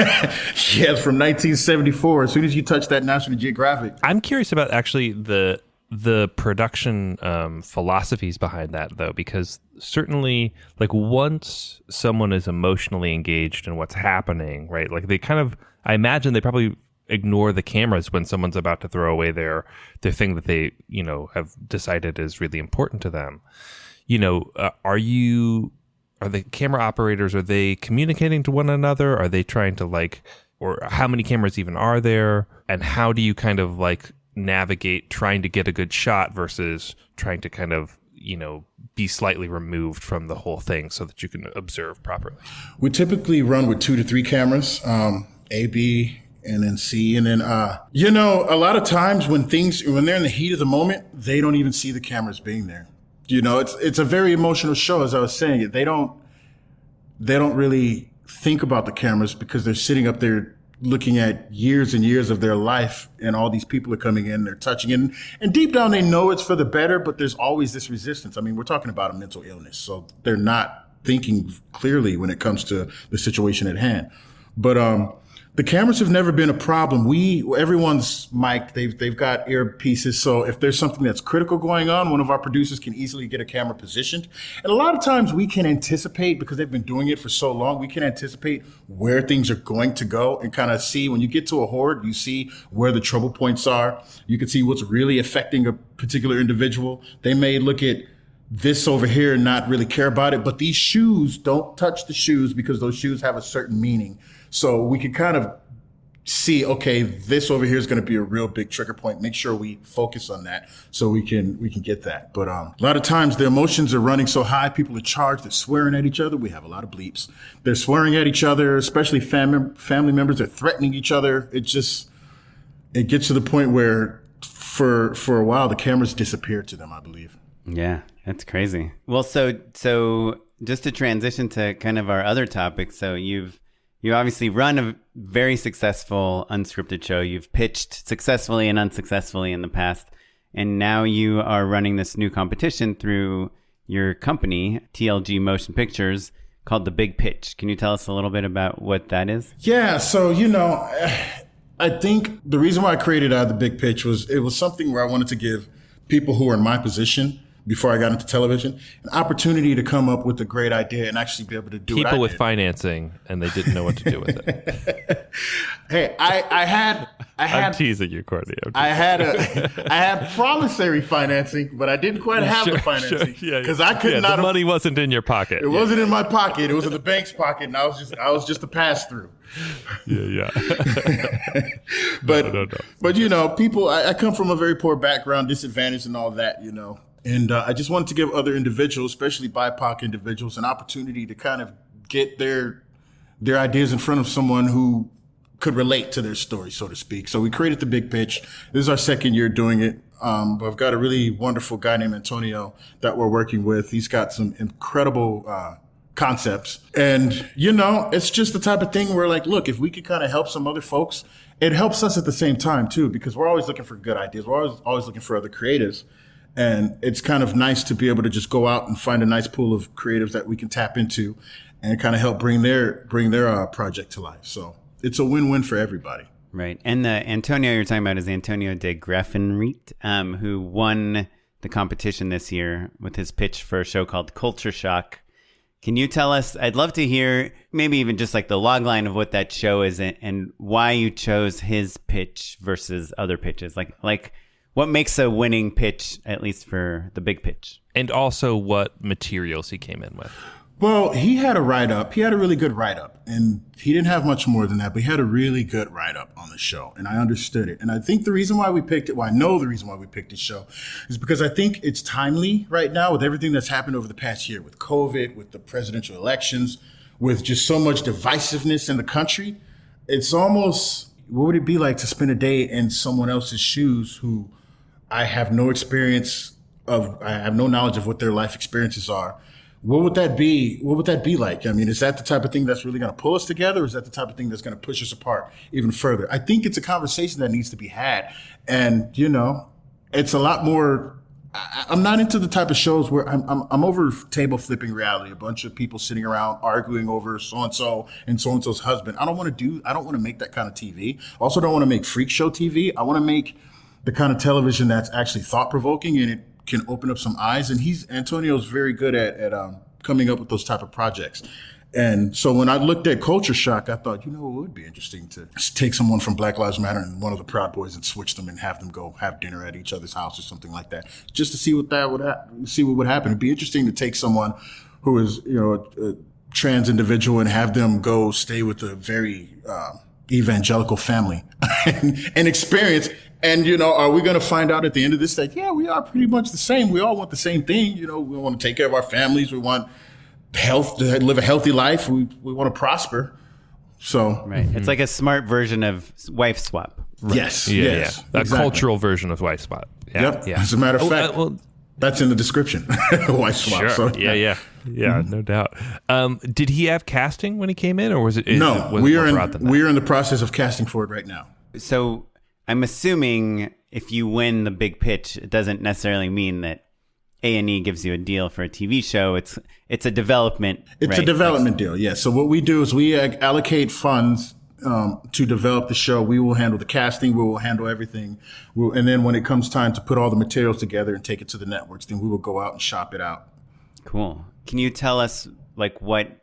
Speaker 7: Yeah, from nineteen seventy-four. As soon as you touch that National Geographic.
Speaker 6: I'm curious about actually the the production um, philosophies behind that, though, because certainly, like, once someone is emotionally engaged in what's happening, right? Like, they kind of, I imagine they probably ignore the cameras when someone's about to throw away their their thing that they, you know, have decided is really important to them. You know, uh, are you? Are the camera operators, are they communicating to one another? Are they trying to, like, or how many cameras even are there? And how do you kind of, like, navigate trying to get a good shot versus trying to kind of, you know, be slightly removed from the whole thing so that you can observe properly?
Speaker 7: We typically run with two to three cameras, um, A, B, and then C. And then, uh, you know, a lot of times when things, when they're in the heat of the moment, they don't even see the cameras being there. You know, it's it's a very emotional show, as I was saying. They don't they don't really think about the cameras because they're sitting up there looking at years and years of their life, and all these people are coming in, they're touching in, and deep down they know it's for the better, but there's always this resistance. I mean, we're talking about a mental illness, so they're not thinking clearly when it comes to the situation at hand. But um, the cameras have never been a problem. We, everyone's mic'd, they've, they've got earpieces. So if there's something that's critical going on, one of our producers can easily get a camera positioned. And a lot of times we can anticipate, because they've been doing it for so long, we can anticipate where things are going to go and kind of see, when you get to a horde, you see where the trouble points are. You can see what's really affecting a particular individual. They may look at this over here and not really care about it, but these shoes, don't touch the shoes because those shoes have a certain meaning. So we can kind of see, okay, this over here is going to be a real big trigger point. Make sure we focus on that so we can we can get that. But um, a lot of times the emotions are running so high, people are charged, they're swearing at each other. We have a lot of bleeps. They're swearing at each other, especially family family members. They're threatening each other. It just, it gets to the point where for for a while, the cameras disappeared to them, I believe.
Speaker 5: Yeah, that's crazy. Well, so so just to transition to kind of our other topic. So you've you obviously run a very successful unscripted show. You've pitched successfully and unsuccessfully in the past, and now you are running this new competition through your company, T L G Motion Pictures, called The Big Pitch. Can you tell us a little bit about what that is?
Speaker 7: Yeah, so, you know, I think the reason why I created uh, The Big Pitch was it was something where I wanted to give people who are in my position before I got into television an opportunity to come up with a great idea and actually be able to do
Speaker 6: people
Speaker 7: what I
Speaker 6: with
Speaker 7: did.
Speaker 6: financing and they didn't know what to do with it.
Speaker 7: Hey, I, I had I had
Speaker 6: I'm teasing you, Courtney. I'm
Speaker 7: I had a I had promissory financing, but I didn't quite have
Speaker 6: Sure,
Speaker 7: the financing
Speaker 6: sure, yeah,
Speaker 7: because I could
Speaker 6: yeah,
Speaker 7: not.
Speaker 6: The
Speaker 7: have-
Speaker 6: money wasn't in your pocket.
Speaker 7: It wasn't in my pocket. It was in the bank's pocket, and I was just I was just a pass through.
Speaker 6: Yeah, yeah.
Speaker 7: But
Speaker 6: No, no, no.
Speaker 7: but you know, people. I, I come from a very poor background, disadvantaged, and all that. You know, and uh, I just wanted to give other individuals, especially B I P O C individuals, an opportunity to kind of get their their ideas in front of someone who could relate to their story, so to speak. So we created The Big Pitch. This is our second year doing it. Um, but I've got a really wonderful guy named Antonio that we're working with. He's got some incredible uh, concepts. And, you know, it's just the type of thing where, like, look, if we could kind of help some other folks, it helps us at the same time, too, because we're always looking for good ideas. We're always, always looking for other creatives. And it's kind of nice to be able to just go out and find a nice pool of creatives that we can tap into and kind of help bring their bring their uh, project to life. So it's a win-win for everybody.
Speaker 5: Right. And the Antonio you're talking about is Antonio de Graffenriet, um, who won the competition this year with his pitch for a show called Culture Shock. Can you tell us, I'd love to hear maybe even just like the log line of what that show is and, and why you chose his pitch versus other pitches. Like, like what makes a winning pitch, at least for The Big Pitch?
Speaker 6: And also what materials he came in with.
Speaker 7: Well, he had a write-up. He had a really good write-up. And he didn't have much more than that, but he had a really good write-up on the show. And I understood it. And I think the reason why we picked it, well, I know the reason why we picked this show, is because I think it's timely right now with everything that's happened over the past year, with COVID, with the presidential elections, with just so much divisiveness in the country. It's almost, what would it be like to spend a day in someone else's shoes who I have no experience of, I have no knowledge of what their life experiences are. What would that be? What would that be like? I mean, is that the type of thing that's really going to pull us together? Or is that the type of thing that's going to push us apart even further? I think it's a conversation that needs to be had. And, you know, it's a lot more, I, I'm not into the type of shows where I'm, I'm, I'm over table flipping reality, a bunch of people sitting around arguing over so-and-so and so-and-so's husband. I don't want to do, I don't want to make that kind of T V. I also don't want to make freak show T V. I want to make the kind of television that's actually thought provoking and it can open up some eyes. And he's Antonio's very good at, at um, coming up with those type of projects. And so when I looked at Culture Shock, I thought, you know, it would be interesting to take someone from Black Lives Matter and one of the Proud Boys and switch them and have them go have dinner at each other's house or something like that, just to see what that would ha- see what would happen. It'd be interesting to take someone who is, you know, a, a trans individual and have them go stay with a very uh, evangelical family and, and experience. And, you know, are we going to find out at the end of this that, yeah, we are pretty much the same. We all want the same thing. You know, we want to take care of our families. We want health, to live a healthy life. We we want to prosper. So,
Speaker 5: Right. Mm-hmm. It's like a smart version of Wife Swap.
Speaker 7: right. yes,
Speaker 6: Yeah,
Speaker 7: yes.
Speaker 6: yeah. A
Speaker 7: exactly.
Speaker 6: cultural version of White Spot. Yeah,
Speaker 7: Yep.
Speaker 6: yeah.
Speaker 7: As a matter of
Speaker 6: Oh,
Speaker 7: fact,
Speaker 6: uh, well,
Speaker 7: that's in the description. White swap.
Speaker 6: sure.
Speaker 7: So,
Speaker 6: yeah, yeah, yeah.
Speaker 7: Mm-hmm.
Speaker 6: No doubt. Um, did he have casting when he came in, or was it?
Speaker 7: No,
Speaker 6: was it
Speaker 7: we
Speaker 6: more
Speaker 7: are
Speaker 6: broad
Speaker 7: in
Speaker 6: than that?
Speaker 7: we are in the process of casting for it right now.
Speaker 5: So I'm assuming if you win The Big Pitch, it doesn't necessarily mean that A and E gives you a deal for a T V show. It's it's a development.
Speaker 7: It's
Speaker 5: right?
Speaker 7: a development deal, yes. So what we do is we uh, allocate funds um, to develop the show. We will handle the casting. We will handle everything. We'll, and then when it comes time to put all the materials together and take it to the networks, then we will go out and shop it out.
Speaker 5: Cool. Can you tell us like what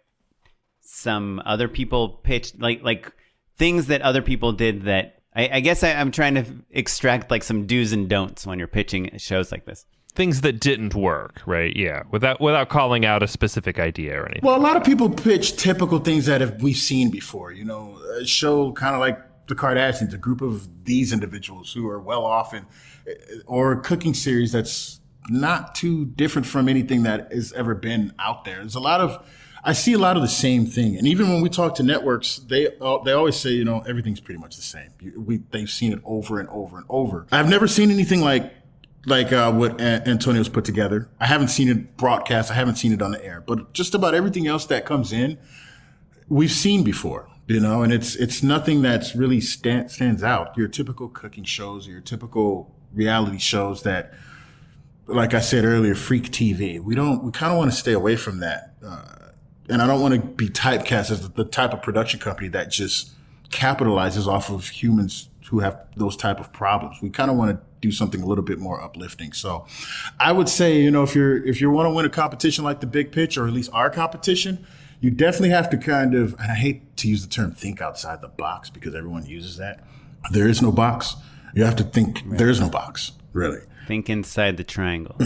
Speaker 5: some other people pitched, like like things that other people did that I, I guess I, I'm trying to extract like some do's and don'ts when you're pitching shows like this.
Speaker 6: Things that didn't work, right? Yeah, without without calling out a specific idea or anything.
Speaker 7: Well, a lot of people pitch typical things that have we've seen before. You know, a show kind of like the Kardashians, a group of these individuals who are well off, and or a cooking series that's not too different from anything that has ever been out there. There's a lot of I see a lot of the same thing. And even when we talk to networks, they uh, they always say, you know, everything's pretty much the same. We, they've seen it over and over and over. I've never seen anything like like uh, what a- Antonio's put together. I haven't seen it broadcast. I haven't seen it on the air. But just about everything else that comes in, we've seen before, you know, and it's it's nothing that's really stand, stands out. Your typical cooking shows, your typical reality shows that, like I said earlier, freak T V. We don't, we kind of want to stay away from that. Uh, and I don't want to be typecast as the type of production company that just capitalizes off of humans who have those type of problems. We kind of want to do something a little bit more uplifting. So I would say, you know, if you're, if you want to win a competition like the Big Pitch, or at least our competition, you definitely have to kind of, and I hate to use the term think outside the box because everyone uses that. There is no box. You have to think right. There is no box, really.
Speaker 5: Think inside the triangle.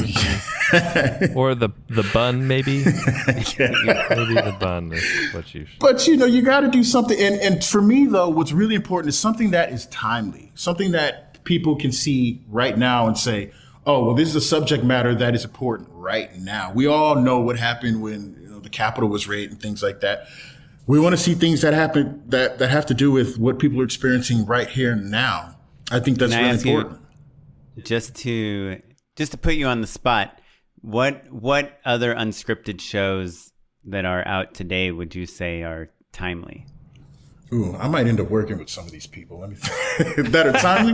Speaker 6: Or the the bun, maybe. Yeah. Maybe the bun is what you should.
Speaker 7: But, you know, you got to do something. And, and for me, though, what's really important is something that is timely, something that people can see right now and say, oh, well, this is a subject matter that is important right now. We all know what happened when, you know, the Capitol was raided and things like that. We want to see things that happen that, that have to do with what people are experiencing right here and now. I think that's really important.
Speaker 5: You- Just to just to put you on the spot, what what other unscripted shows that are out today would you say are timely?
Speaker 7: Ooh, I might end up working with some of these people. Let me think. That are timely.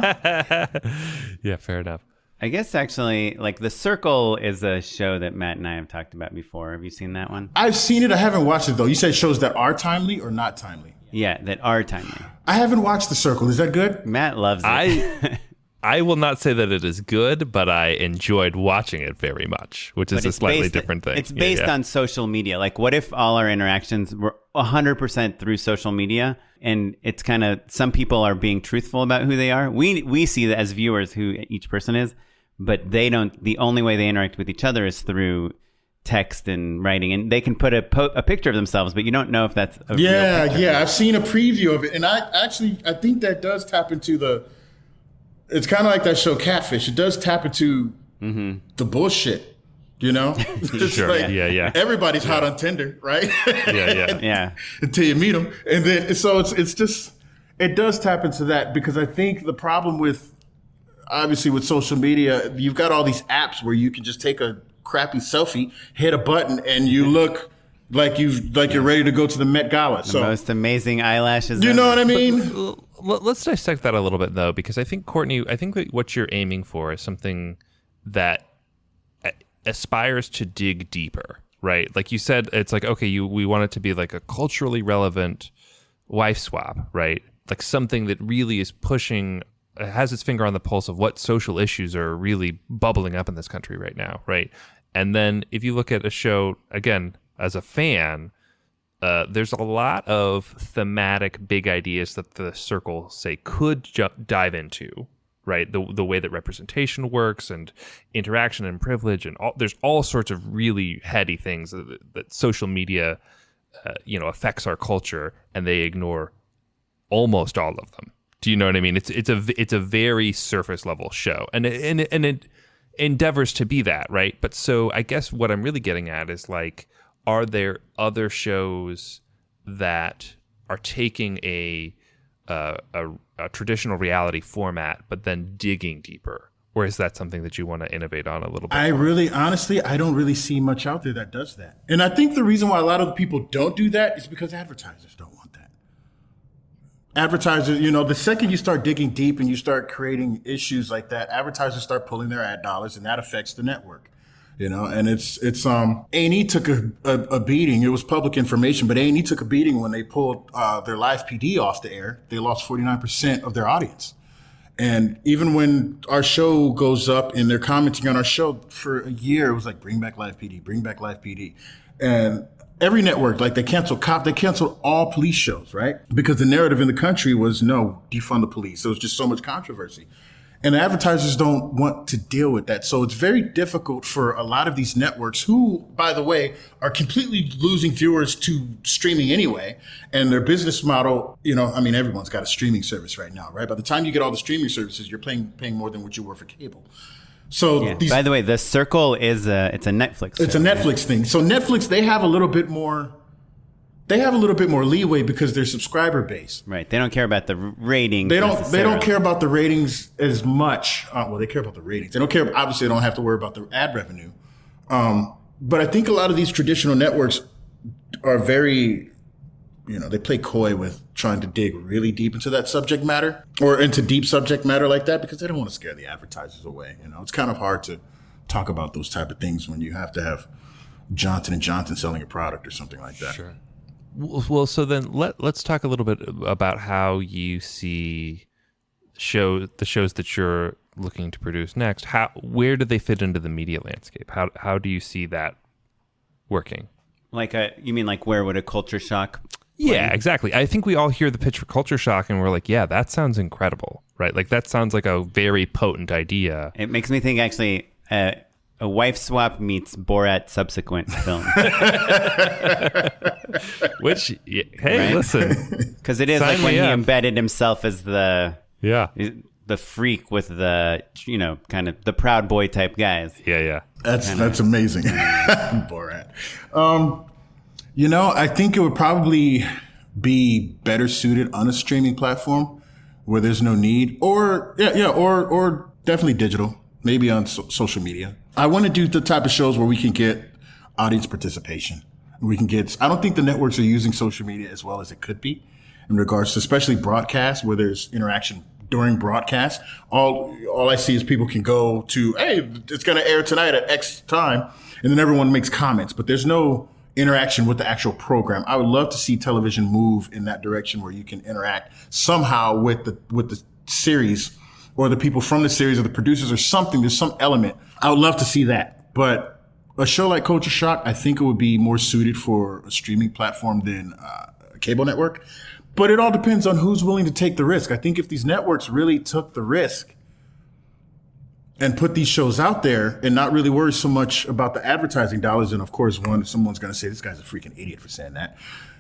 Speaker 6: Yeah, fair enough.
Speaker 5: I guess actually, like The Circle is a show that Matt and I have talked about before. Have you seen that one?
Speaker 7: I've seen it. I haven't watched it though. You said shows that are timely or not timely?
Speaker 5: Yeah, that are timely.
Speaker 7: I haven't watched The Circle. Is that good?
Speaker 5: Matt loves it.
Speaker 6: I I will not say that it is good, but I enjoyed watching it very much, which is a slightly
Speaker 5: based,
Speaker 6: different thing.
Speaker 5: It's based yeah, yeah. on social media. Like, what if all our interactions were one hundred percent through social media? And it's kind of, some people are being truthful about who they are. We we see that as viewers who each person is, but they don't, the only way they interact with each other is through text and writing. And they can put a po- a picture of themselves, but you don't know if that's a
Speaker 7: yeah,
Speaker 5: real picture.
Speaker 7: Yeah, I've seen a preview of it. And I actually, I think that does tap into the, it's kind of like that show Catfish. It does tap into mm-hmm. the bullshit, you know? It's
Speaker 6: sure.
Speaker 7: like
Speaker 6: yeah, yeah.
Speaker 7: Everybody's
Speaker 6: yeah.
Speaker 7: hot on Tinder, right?
Speaker 6: Yeah, yeah.
Speaker 5: yeah.
Speaker 7: Until you meet them. And then, so it's it's just, it does tap into that because I think the problem with, obviously with social media, you've got all these apps where you can just take a crappy selfie, hit a button, and you look like you've like you're ready to go to the Met Gala.
Speaker 5: The
Speaker 7: so,
Speaker 5: most amazing eyelashes.
Speaker 7: You
Speaker 5: ever.
Speaker 7: know what I mean?
Speaker 6: But, let's dissect that a little bit, though, because I think, Courtney, I think that what you're aiming for is something that aspires to dig deeper, right? Like you said, it's like, okay, you we want it to be like a culturally relevant wife swap, right? Like something that really is pushing, has its finger on the pulse of what social issues are really bubbling up in this country right now, right? And then if you look at a show, again, as a fan, uh, there's a lot of thematic big ideas that The Circle, say, could ju- dive into, right? The the way that representation works and interaction and privilege, and all, there's all sorts of really heady things that, that social media, uh, you know, affects our culture, and they ignore almost all of them. Do you know what I mean? It's it's a it's a very surface level show, and it, and it, and it endeavors to be that, right? But so I guess what I'm really getting at is like, are there other shows that are taking a, uh, a a traditional reality format, but then digging deeper? Or is that something that you want to innovate on a little bit?
Speaker 7: I really, honestly, I don't really see much out there that does that. And I think the reason why a lot of the people don't do that is because advertisers don't want that. Advertisers, you know, the second you start digging deep and you start creating issues like that, advertisers start pulling their ad dollars, and that affects the network. You know, and it's, it's, um, A and E took a, a, a beating. It was public information, but A and E took a beating when they pulled, uh, their live P D off the air. They lost forty-nine percent of their audience. And even when our show goes up and they're commenting on our show for a year, it was like, bring back live P D, bring back live P D. And every network, like they canceled cop, they canceled all police shows, right? Because the narrative in the country was no, defund the police. There was just so much controversy. And the advertisers don't want to deal with that. So it's very difficult for a lot of these networks who, by the way, are completely losing viewers to streaming anyway. And their business model, you know, I mean, everyone's got a streaming service right now, right? By the time you get all the streaming services, you're paying paying more than what you were for cable. So
Speaker 5: yeah.
Speaker 7: these,
Speaker 5: by the way, The Circle is a, it's a Netflix show.
Speaker 7: It's a Netflix thing. So Netflix, they have a little bit more they have a little bit more leeway because they're subscriber base.
Speaker 5: Right. They don't care about the ratings.
Speaker 7: They don't. They don't care about the ratings as much. Uh, well, they care about the ratings. They don't care. Obviously, they don't have to worry about the ad revenue. Um, but I think a lot of these traditional networks are very, you know, they play coy with trying to dig really deep into that subject matter or into deep subject matter like that because they don't want to scare the advertisers away. You know, it's kind of hard to talk about those type of things when you have to have Johnson and Johnson selling a product or something like that.
Speaker 6: Sure. Well, so then let let's talk a little bit about how you see show the shows that you're looking to produce next. How where do they fit into the media landscape? How how do you see that working?
Speaker 5: Like a you mean like where would a Culture Shock play?
Speaker 6: Yeah, exactly. I think we all hear the pitch for Culture Shock and we're like, yeah, that sounds incredible, right? Like that sounds like a very potent idea.
Speaker 5: It makes me think actually uh, a wife swap meets Borat subsequent film.
Speaker 6: Which, yeah, hey,
Speaker 5: right?
Speaker 6: Listen.
Speaker 5: Because it is
Speaker 6: Sign
Speaker 5: like when
Speaker 6: me
Speaker 5: he
Speaker 6: up.
Speaker 5: embedded himself as the
Speaker 6: Yeah.
Speaker 5: the freak with the, you know, kind of the Proud Boy type guys.
Speaker 6: Yeah, yeah.
Speaker 7: That's that's amazing. Borat. Um, you know, I think it would probably be better suited on a streaming platform where there's no need, or yeah, yeah, or or definitely digital, maybe on so- social media. I want to do the type of shows where we can get audience participation. We can get. I don't think the networks are using social media as well as it could be in regards to especially broadcast where there's interaction during broadcast. All all I see is people can go to, hey, it's going to air tonight at X time, and then everyone makes comments, but there's no interaction with the actual program. I would love to see television move in that direction where you can interact somehow with the with the series or the people from the series or the producers or something. There's some element. I would love to see that. But a show like Culture Shock, I think it would be more suited for a streaming platform than uh, a cable network. But it all depends on who's willing to take the risk. I think if these networks really took the risk and put these shows out there and not really worry so much about the advertising dollars, and of course, one someone's going to say, this guy's a freaking idiot for saying that.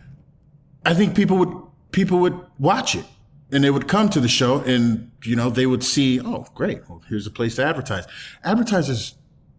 Speaker 7: I think people would people would watch it. And they would come to the show and, you know, they would see, oh, great. Well, here's a place to advertise. Advertisers,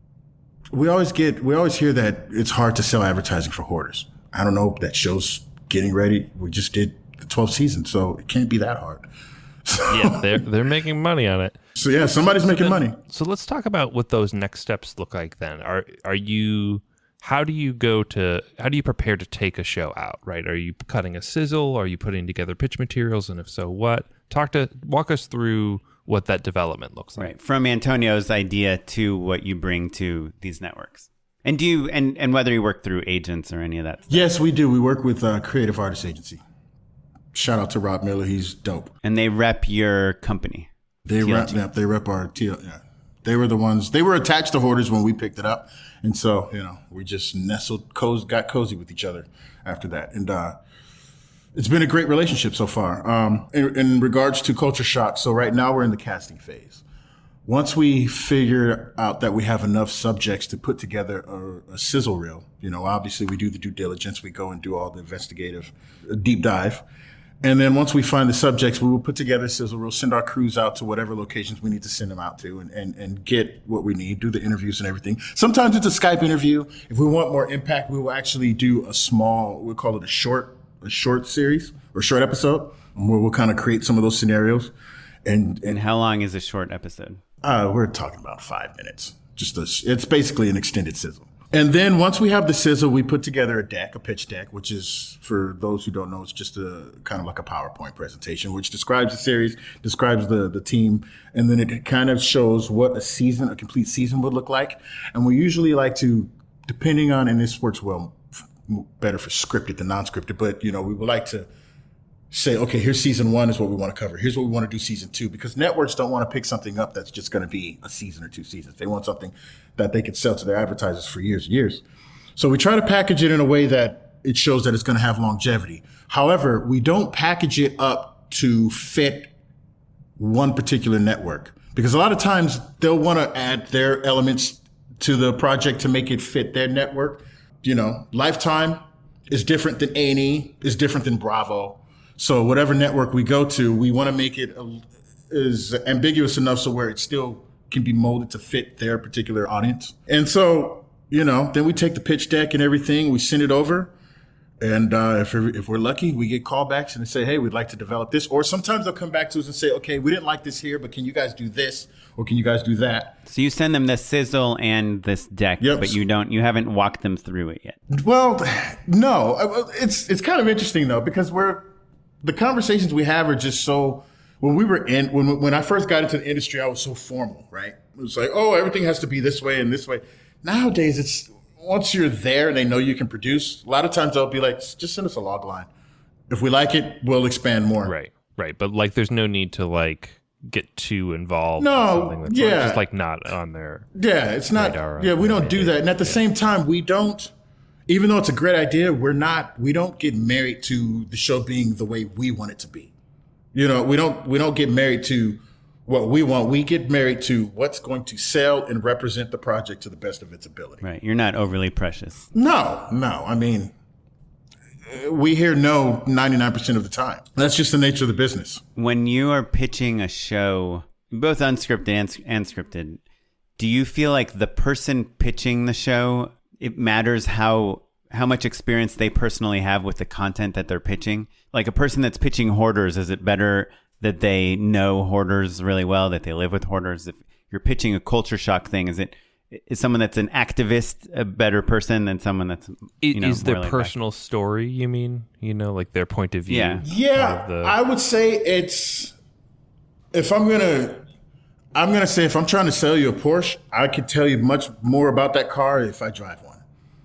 Speaker 7: we always get, we always hear that it's hard to sell advertising for hoarders. I don't know, that show's getting ready. We just did the twelfth season, so it can't be that hard. So,
Speaker 6: Yeah, they're they're making money on it.
Speaker 7: so yeah, somebody's making money.
Speaker 6: So let's talk about what those next steps look like then. Are are you how do you go to how do you prepare to take a show out, right? Are you cutting a sizzle? Are you putting together pitch materials? And if so, what? Talk to walk us through what that development looks like.
Speaker 5: Right. From Antonio's idea to what you bring to these networks. And do you and, and whether you work through agents or any of that stuff.
Speaker 7: Yes, we do. We work with a creative artist agency. Shout out to Rob Miller. He's dope.
Speaker 5: And they rep your company.
Speaker 7: They
Speaker 5: T L
Speaker 7: rep,
Speaker 5: G.
Speaker 7: yeah, they rep our T L G. Yeah. They were the ones, they were attached to Hoarders when we picked it up. And so, you know, we just nestled, cozy, got cozy with each other after that. And uh, it's been a great relationship so far. Um, in, in regards to Culture Shock, so right now we're in the casting phase. Once we figure out that we have enough subjects to put together a, a sizzle reel, you know, obviously we do the due diligence. We go and do all the investigative uh, deep dive. And then once we find the subjects, we will put together a sizzle reel, send our crews out to whatever locations we need to send them out to and, and, and get what we need, do the interviews and everything. Sometimes it's a Skype interview. If we want more impact, we will actually do a small, we'll call it a short, a short series or short episode where we'll kind of create some of those scenarios. And,
Speaker 5: And
Speaker 7: and
Speaker 5: how long is a short episode?
Speaker 7: uh, we're talking about five minutes. Just a, it's basically an extended sizzle. And then once we have the sizzle, we put together a deck, a pitch deck, which is, for those who don't know, it's just a kind of like a PowerPoint presentation, which describes the series, describes the, the team, and then it kind of shows what a season, a complete season would look like. And we usually like to, depending on, and this works well, better for scripted than non-scripted, but, you know, we would like to say, okay, here's season one is what we want to cover. Here's what we want to do season two, because networks don't want to pick something up that's just going to be a season or two seasons. They want something that they could sell to their advertisers for years and years. So we try to package it in a way that it shows that it's going to have longevity. However, we don't package it up to fit one particular network, because a lot of times they'll want to add their elements to the project to make it fit their network. You know, Lifetime is different than A and E, is different than Bravo. So whatever network we go to, we want to make it a, is ambiguous enough so where it still can be molded to fit their particular audience. And so, you know, then we take the pitch deck and everything, we send it over. And uh, if, we're, if we're lucky, we get callbacks and they say, hey, we'd like to develop this. Or sometimes they'll come back to us and say, okay, we didn't like this here, but can you guys do this? Or can you guys do that?
Speaker 5: So you send them the sizzle and this deck,
Speaker 7: Yep.
Speaker 5: but you don't, you haven't walked them through it yet.
Speaker 7: Well, no. It's it's kind of interesting, though, because we're the conversations we have are just so, when we were in, when when I first got into the industry, I was so formal, right? It was like, oh, everything has to be this way and this way. Nowadays, it's, once you're there and they know you can produce, a lot of times they'll be like, just send us a log line. If we like it, we'll expand more.
Speaker 6: Right, right. But like, there's no need to like get too involved.
Speaker 7: No,
Speaker 6: in something that's
Speaker 7: yeah.
Speaker 6: like, just like not on their
Speaker 7: Yeah, it's not.
Speaker 6: radar.
Speaker 7: Yeah, we don't do that. And at the
Speaker 6: Yeah.
Speaker 7: same time, we don't, even though it's a great idea, we're not, we don't get married to the show being the way we want it to be. You know, we don't, we don't get married to what we want. We get married to what's going to sell and represent the project to the best of its ability.
Speaker 5: Right. You're not overly precious.
Speaker 7: No, no. I mean, we hear no ninety-nine percent of the time. That's just the nature of the business.
Speaker 5: When you are pitching a show, both unscripted and, and scripted, do you feel like the person pitching the show, it matters how how much experience they personally have with the content that they're pitching? Like a person that's pitching Hoarders, is it better that they know Hoarders really well, that they live with Hoarders? If you're pitching a culture shock thing, is it is someone that's an activist a better person than someone that's, you know,
Speaker 6: is their
Speaker 5: more laid
Speaker 6: personal story, you mean? You know, like their point of view?
Speaker 5: Yeah.
Speaker 7: Yeah,
Speaker 6: part of the-
Speaker 7: I would say it's, if I'm going to, I'm going to say if I'm trying to sell you a Porsche, I could tell you much more about that car if I drive one.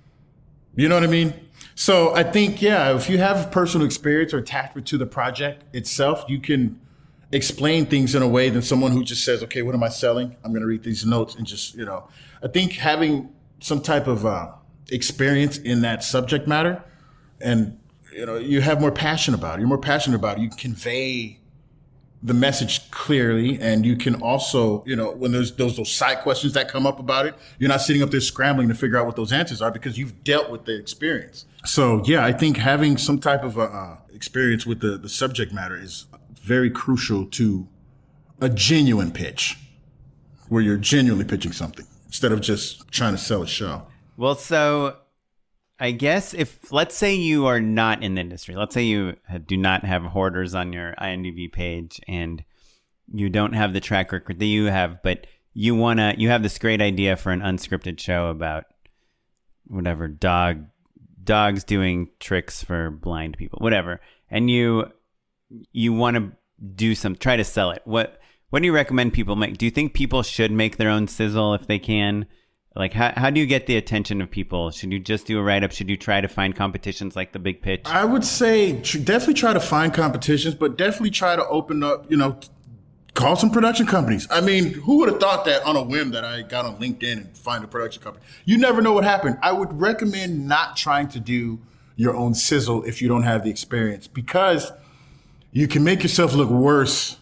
Speaker 7: You know what I mean? So I think, yeah, if you have personal experience or attachment to the project itself, you can explain things in a way than someone who just says, okay, what am I selling? I'm going to read these notes and just, you know, I think having some type of uh, experience in that subject matter, and, you know, you have more passion about it. You're more passionate about it. You can convey the message clearly, and you can also, you know, when there's those those side questions that come up about it, you're not sitting up there scrambling to figure out what those answers are because you've dealt with the experience. So yeah, I think having some type of uh, experience with the, the subject matter is very crucial to a genuine pitch, where you're genuinely pitching something instead of just trying to sell a show.
Speaker 5: Well, so I guess if, let's say you are not in the industry, let's say you do not have Hoarders on your I M D B page and you don't have the track record that you have, but you want to, you have this great idea for an unscripted show about whatever, dog, dogs doing tricks for blind people, whatever. And you, you want to do some, try to sell it. What, what do you recommend people make? Do you think people should make their own sizzle if they can? Like, how how do you get the attention of people? Should you just do a write-up? Should you try to find competitions like the Big Pitch?
Speaker 7: I would say tr- definitely try to find competitions, but definitely try to open up, you know, call some production companies. I mean, who would have thought that on a whim that I got on LinkedIn and find a production company? You never know what happened. I would recommend not trying to do your own sizzle if you don't have the experience, because you can make yourself look worse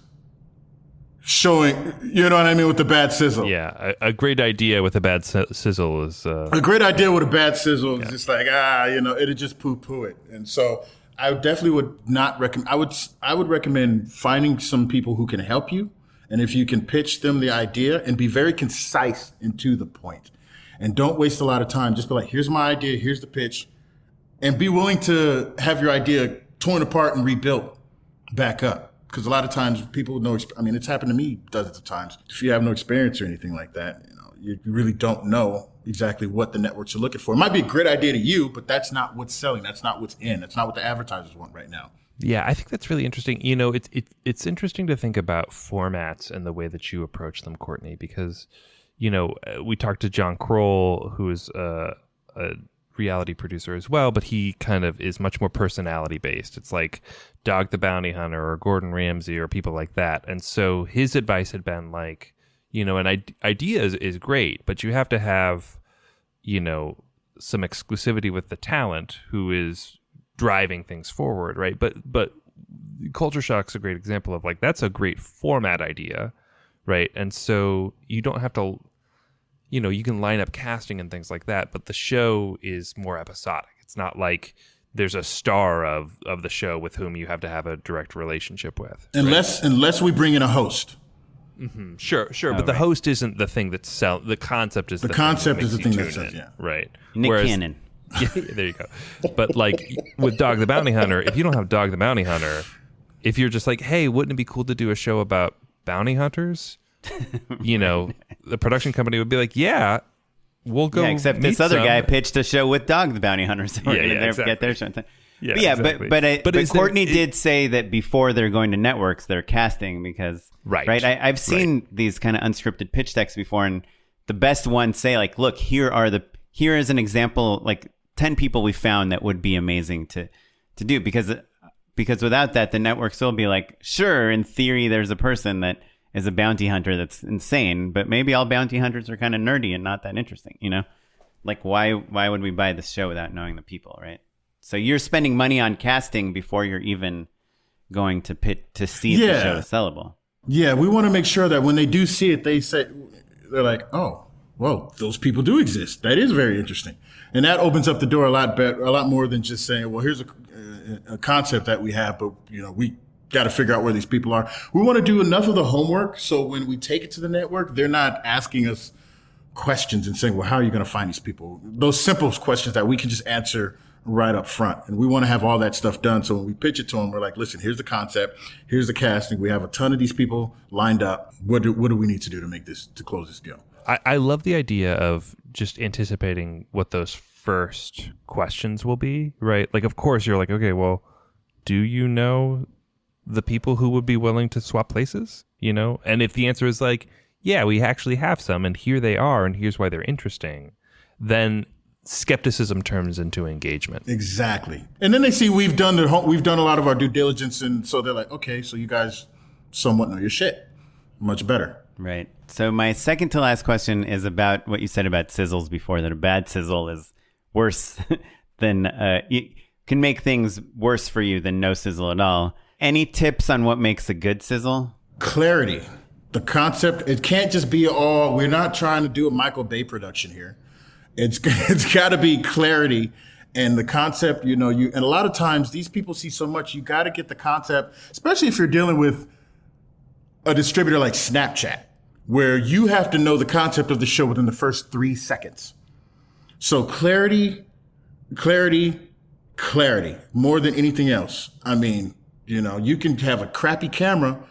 Speaker 7: showing, you know what I mean, with the bad sizzle.
Speaker 6: Yeah, a, a great idea with a bad si- sizzle is... Uh,
Speaker 7: A great idea with a bad sizzle is just like, ah, you know, it'll just poo-poo it. And so I definitely would not recommend, I would, I would recommend finding some people who can help you. And if you can pitch them the idea and be very concise and to the point. And don't waste a lot of time. Just be like, here's my idea, here's the pitch. And be willing to have your idea torn apart and rebuilt back up. Because a lot of times people with no, I mean, it's happened to me dozens of times. If you have no experience or anything like that, you know, you, you really don't know exactly what the networks are looking for. It might be a great idea to you, but that's not what's selling. That's not what's in. That's not what the advertisers want right now.
Speaker 6: Yeah, I think that's really interesting. You know, it's it, it's interesting to think about formats and the way that you approach them, Courtney, because, you know, we talked to John Kroll, who is a, a reality producer as well, but he kind of is much more personality based. It's like Dog the Bounty Hunter or Gordon Ramsay or people like that. And so his advice had been like, you know, an idea is, is great, but you have to have, you know, some exclusivity with the talent who is driving things forward, right? But but Culture Shock's a great example of like, that's a great format idea, right? And so you don't have to, you know, you can line up casting and things like that, but the show is more episodic. It's not like there's a star of, of the show with whom you have to have a direct relationship with.
Speaker 7: Unless
Speaker 6: right?
Speaker 7: unless we bring in a host.
Speaker 6: Mm-hmm. Sure, sure.
Speaker 5: Oh,
Speaker 6: but the
Speaker 5: right.
Speaker 6: host isn't the thing that sell. The concept is
Speaker 7: The
Speaker 6: the
Speaker 7: concept
Speaker 6: thing
Speaker 7: is the
Speaker 6: that
Speaker 7: thing
Speaker 6: makes
Speaker 7: that
Speaker 6: you tune
Speaker 7: says,
Speaker 6: in.
Speaker 7: yeah.
Speaker 6: Right.
Speaker 5: Nick
Speaker 6: Whereas,
Speaker 5: Cannon.
Speaker 6: Yeah, there you go. But like with Dog the Bounty Hunter, if you don't have Dog the Bounty Hunter, if you're just like, hey, wouldn't it be cool to do a show about bounty hunters? You know, the production company would be like, yeah, we'll go.
Speaker 5: Yeah, except
Speaker 6: meet
Speaker 5: this other
Speaker 6: some.
Speaker 5: guy pitched a show with Dog the Bounty Hunter, so we're
Speaker 6: Yeah,
Speaker 5: gonna
Speaker 6: yeah,
Speaker 5: there-
Speaker 6: exactly.
Speaker 5: get their show.
Speaker 6: Yeah,
Speaker 5: but yeah,
Speaker 6: exactly.
Speaker 5: but but, I,
Speaker 6: But
Speaker 5: but,
Speaker 6: is there-
Speaker 5: Courtney
Speaker 6: it-
Speaker 5: did say that before they're going to networks, they're casting because
Speaker 6: Right.
Speaker 5: right. I, I've seen these kind of unscripted pitch decks before, and the best ones say like, look, here are the here is an example, like ten people we found that would be amazing to to do because because without that, the networks will be like, sure, in theory, there's a person that is a bounty hunter that's insane, but maybe all bounty hunters are kind of nerdy and not that interesting, you know? Like why why would we buy this show without knowing the people, right? So you're spending money on casting before you're even going to pit to see if the
Speaker 7: Yeah.
Speaker 5: show is sellable.
Speaker 7: Yeah, we want to make sure that when they do see it, they say, they're like, oh, well, those people do exist. That is very interesting. And that opens up the door a lot better, a lot more than just saying, well, here's a, a concept that we have, but, you know, we got to figure out where these people are. We want to do enough of the homework so when we take it to the network, they're not asking us questions and saying, well, how are you going to find these people? Those simple questions that we can just answer right up front. And we want to have all that stuff done. So when we pitch it to them, we're like, listen, here's the concept. Here's the casting. We have a ton of these people lined up. What do, what do we need to do to make this, to close this deal?
Speaker 6: I, I love the idea of just anticipating what those first questions will be, right? Like, of course, you're like, okay, well, do you know the people who would be willing to swap places? You know? And if the answer is like, yeah, we actually have some, and here they are, and here's why they're interesting, then skepticism turns into engagement.
Speaker 7: Exactly. And then they see we've done the home, we've done a lot of our due diligence, and so they're like, okay, so you guys somewhat know your shit. Much better.
Speaker 5: Right. So my second to last question is about what you said about sizzles before, that a bad sizzle is worse than, uh, you can make things worse for you than no sizzle at all. Any tips on what makes a good sizzle?
Speaker 7: Clarity. The concept, it can't just be all, we're not trying to do a Michael Bay production here. It's it's got to be clarity and the concept, you know, you, and a lot of times these people see so much, you got to get the concept, especially if you're dealing with a distributor like Snapchat, where you have to know the concept of the show within the first three seconds. So clarity, clarity, clarity, more than anything else. I mean, you know, you can have a crappy camera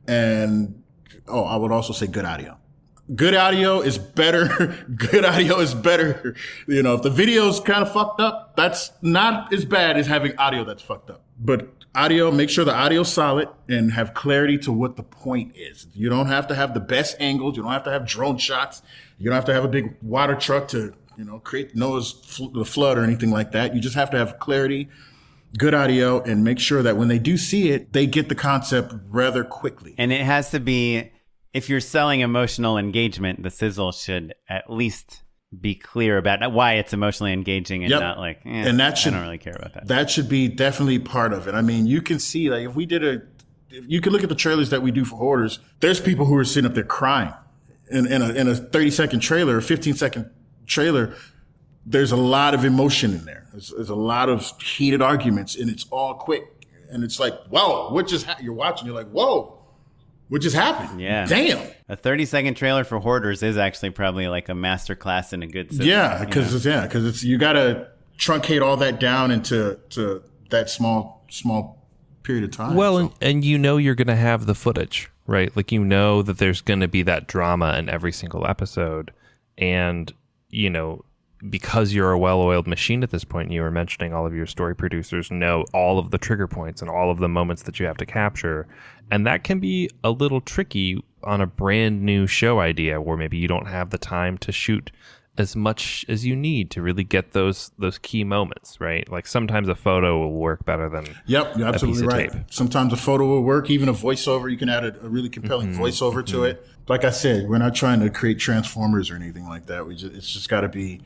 Speaker 7: and, oh, I would also say good audio. Good audio is better. Good audio is better. You know, if the video's kind of fucked up, that's not as bad as having audio that's fucked up. But audio, make sure the audio's solid and have clarity to what the point is. You don't have to have the best angles. You don't have to have drone shots. You don't have to have a big water truck to, you know, create Noah's fl- the flood or anything like that. You just have to have clarity, good audio, and make sure that when they do see it, they get the concept rather quickly.
Speaker 5: And it has to be, if you're selling emotional engagement, the sizzle should at least be clear about why it's emotionally engaging and
Speaker 7: Yep.
Speaker 5: not like, eh,
Speaker 7: and that should,
Speaker 5: I don't really care about that.
Speaker 7: That should be definitely part of it. I mean, you can see, like, if we did a, if you can look at the trailers that we do for Hoarders, there's people who are sitting up there crying in, in a, in a thirty second trailer, a fifteen second trailer. There's a lot of emotion in there. There's, there's a lot of heated arguments, and it's all quick. And it's like, whoa, what just happened? You're watching, you're like, whoa, what just happened?
Speaker 5: Yeah.
Speaker 7: Damn.
Speaker 5: A thirty second trailer for Hoarders is actually probably like a master class in a good sizzle.
Speaker 7: Yeah, because it's, yeah, because it's, you got to truncate all that down into to that small, small period of time.
Speaker 6: Well,
Speaker 7: So-
Speaker 6: and, and you know you're going to have the footage, right? Like, you know that there's going to be that drama in every single episode. And, you know, because you're a well-oiled machine at this point, you were mentioning all of your story producers know all of the trigger points and all of the moments that you have to capture. And that can be a little tricky on a brand new show idea where maybe you don't have the time to shoot as much as you need to really get those those key moments, right? Like, sometimes a photo will work better than
Speaker 7: Yep, you're
Speaker 6: a
Speaker 7: absolutely
Speaker 6: piece of
Speaker 7: right.
Speaker 6: tape.
Speaker 7: Sometimes a photo will work, even a voiceover. You can add a, a really compelling
Speaker 6: Mm-hmm,
Speaker 7: voiceover to it. Like I said, we're not trying to create Transformers or anything like that. We just, it's just got to be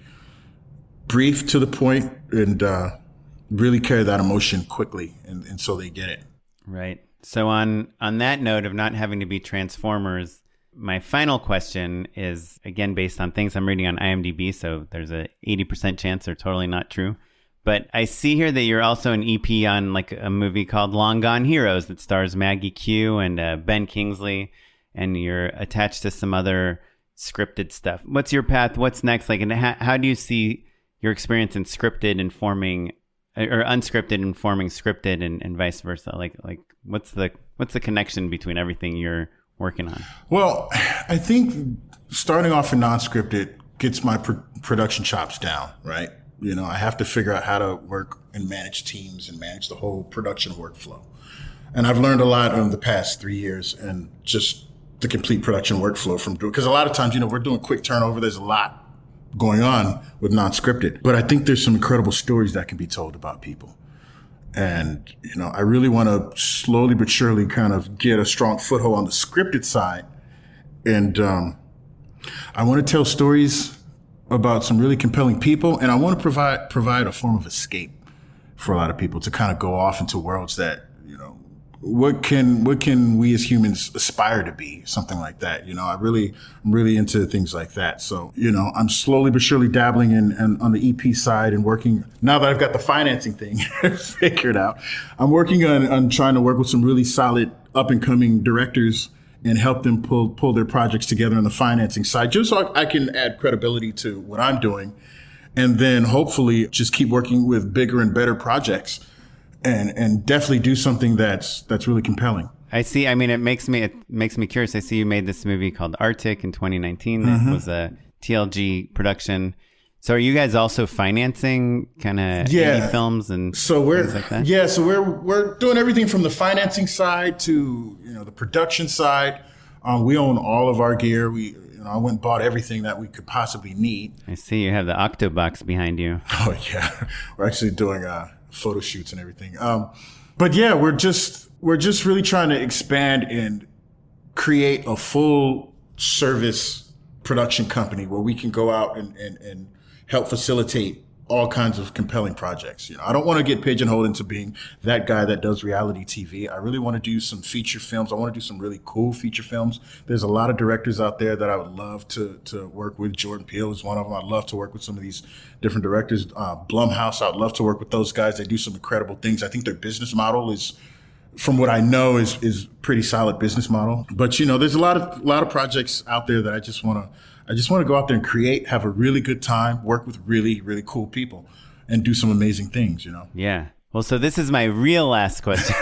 Speaker 7: brief, to the point, and uh, really carry that emotion quickly, and, and so they get it.
Speaker 5: Right. So on on that note of not having to be Transformers, my final question is, again, based on things I'm reading on IMDb, so there's a eighty percent chance they're totally not true. But I see here that you're also an E P on like a movie called Long Gone Heroes that stars Maggie Q and uh, Ben Kingsley, and you're attached to some other scripted stuff. What's your path? What's next? Like, and how, how do you see your experience in scripted informing or unscripted informing scripted and, and vice versa? Like, like what's the what's the connection between everything you're working on?
Speaker 7: Well, I think starting off in non-scripted gets my pr- production chops down, right? You know, I have to figure out how to work and manage teams and manage the whole production workflow. And I've learned a lot over the past three years and just the complete production workflow from doing, because a lot of times, you know, we're doing quick turnover. There's a lot going on with non-scripted, but I think there's some incredible stories that can be told about people. And, you know, I really want to slowly but surely kind of get a strong foothold on the scripted side. And um, I want to tell stories about some really compelling people. And I want to provide provide a form of escape for a lot of people to kind of go off into worlds that, you know, what can what can we as humans aspire to be? Something like that. You know, I really, I'm really into things like that. So, you know, I'm slowly but surely dabbling in, in on the E P side and working. Now that I've got the financing thing figured out, I'm working on, on trying to work with some really solid up and coming directors and help them pull pull their projects together on the financing side, just so I, I can add credibility to what I'm doing, and then hopefully just keep working with bigger and better projects. And and definitely do something that's that's really compelling.
Speaker 5: I see. I mean, it makes me it makes me curious. I see you made this movie called Arctic in twenty nineteen. That mm-hmm. was a T L G production. So are you guys also financing kind of
Speaker 7: yeah.
Speaker 5: indie films and
Speaker 7: so we're
Speaker 5: things like that?
Speaker 7: Yeah, so we're we're doing everything from the financing side to, you know, the production side. Um, we own all of our gear. We you know I went and bought everything that we could possibly need.
Speaker 5: I see you have the Octobox behind you.
Speaker 7: Oh yeah, we're actually doing uh photo shoots and everything. Um, but yeah, we're just, we're just really trying to expand and create a full service production company where we can go out and, and, and help facilitate all kinds of compelling projects. You know, I don't want to get pigeonholed into being that guy that does reality T V. I really want to do some feature films. I want to do some really cool feature films. There's a lot of directors out there that I would love to to work with. Jordan Peele is one of them. I'd love to work with some of these different directors. Uh, Blumhouse, I'd love to work with those guys. They do some incredible things. I think their business model is, from what I know, is is pretty solid business model. But you know, there's a lot of a lot of projects out there that I just want to. I just want to go out there and create, have a really good time, work with really, really cool people, and do some amazing things, you know?
Speaker 5: Yeah. Well, so this is my real last question.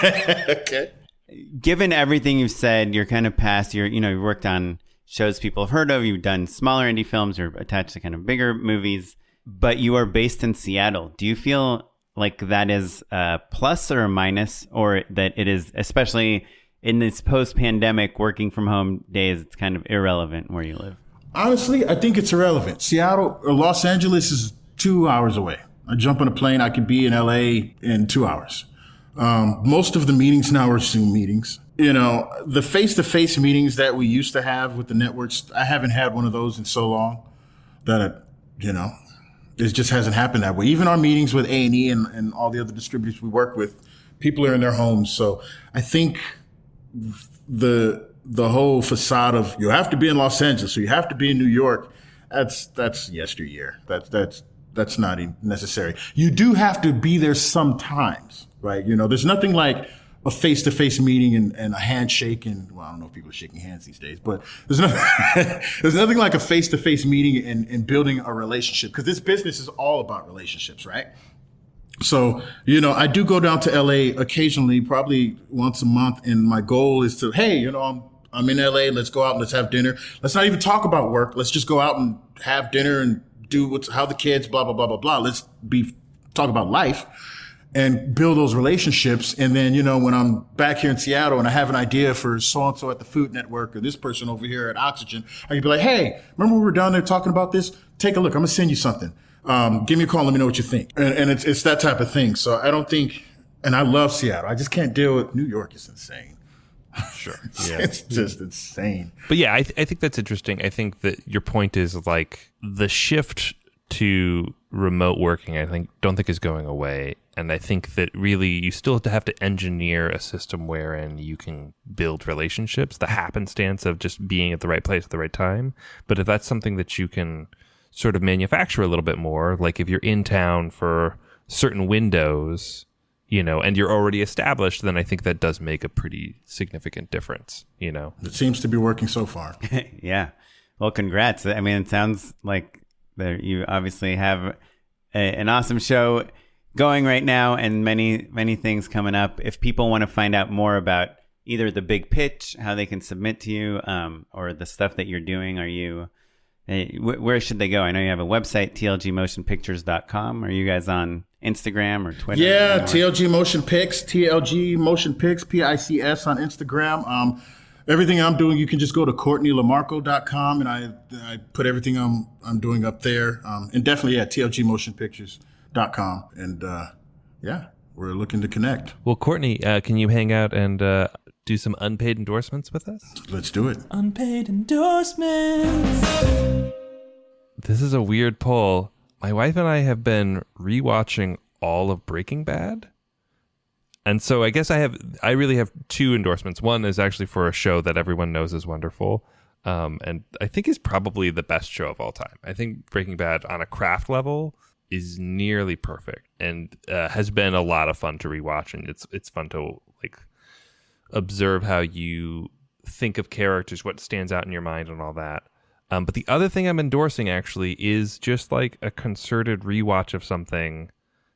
Speaker 7: Okay.
Speaker 5: Given everything you've said, you're kind of past, you're, you know, you've worked on shows people have heard of, you've done smaller indie films, you're attached to kind of bigger movies, but you are based in Seattle. Do you feel like that is a plus or a minus, or that it is, especially in this post-pandemic working from home days, it's kind of irrelevant where you live?
Speaker 7: Honestly, I think it's irrelevant. Seattle or Los Angeles is two hours away. I jump on a plane, I could be in L A in two hours. Um, most of the meetings now are Zoom meetings. You know, the face-to-face meetings that we used to have with the networks, I haven't had one of those in so long that, it, you know, it just hasn't happened that way. Even our meetings with A and E and, and all the other distributors we work with, people are in their homes. So I think the... the whole facade of you have to be in Los Angeles, or you have to be in New York, that's that's yesteryear. That's that's that's not even necessary. You do have to be there sometimes, right? You know, there's nothing like a face-to-face meeting and, and a handshake and, well, I don't know if people are shaking hands these days, but there's nothing, there's nothing like a face-to-face meeting and, and building a relationship, because this business is all about relationships, right? So, you know, I do go down to L A occasionally, probably once a month, and my goal is to, hey, you know, I'm I'm in L A. Let's go out and let's have dinner. Let's not even talk about work. Let's just go out and have dinner and do what's how the kids, blah, blah, blah, blah, blah. Let's be talk about life and build those relationships. And then, you know, when I'm back here in Seattle and I have an idea for so-and-so at the Food Network or this person over here at Oxygen, I can be like, hey, remember we were down there talking about this? Take a look. I'm going to send you something. Um, give me a call. Let me know what you think. And, and it's, it's that type of thing. So I don't think, and I love Seattle. I just can't deal with New York. It's insane.
Speaker 6: Sure.
Speaker 7: Yeah. It's just insane.
Speaker 6: But yeah, I, th- I think that's interesting. I think that your point is like the shift to remote working, I think, don't think is going away. And I think that really you still have to have to engineer a system wherein you can build relationships, the happenstance of just being at the right place at the right time. But if that's something that you can sort of manufacture a little bit more, like if you're in town for certain windows, you know, and you're already established, then I think that does make a pretty significant difference, you know.
Speaker 7: It seems to be working so far.
Speaker 5: Yeah. Well, congrats. I mean, it sounds like there, you obviously have a, an awesome show going right now, and many many things coming up. If people want to find out more about either the Big Pitch, how they can submit to you, um, or the stuff that you're doing, are you uh, wh- where should they go? I know you have a website, T L G motion pictures dot com. Are you guys on Instagram or Twitter?
Speaker 7: Yeah,
Speaker 5: anymore?
Speaker 7: T L G Motion Pics, T L G Motion Pics, P I C S on Instagram. Um, everything I'm doing, you can just go to Courtney Lamarco dot com, and I I put everything I'm I'm doing up there. Um, and definitely at T L G motion pictures dot com. And uh, yeah, we're looking to connect.
Speaker 6: Well, Courtney, uh, can you hang out and uh, do some unpaid endorsements with us?
Speaker 7: Let's do it.
Speaker 8: Unpaid endorsements.
Speaker 6: This is a weird poll. My wife and I have been rewatching all of Breaking Bad. And so I guess I have, I really have two endorsements. One is actually for a show that everyone knows is wonderful. Um, and I think is probably the best show of all time. I think Breaking Bad on a craft level is nearly perfect and uh, has been a lot of fun to rewatch. And it's, it's fun to like observe how you think of characters, what stands out in your mind and all that. Um, but the other thing I'm endorsing actually is just like a concerted rewatch of something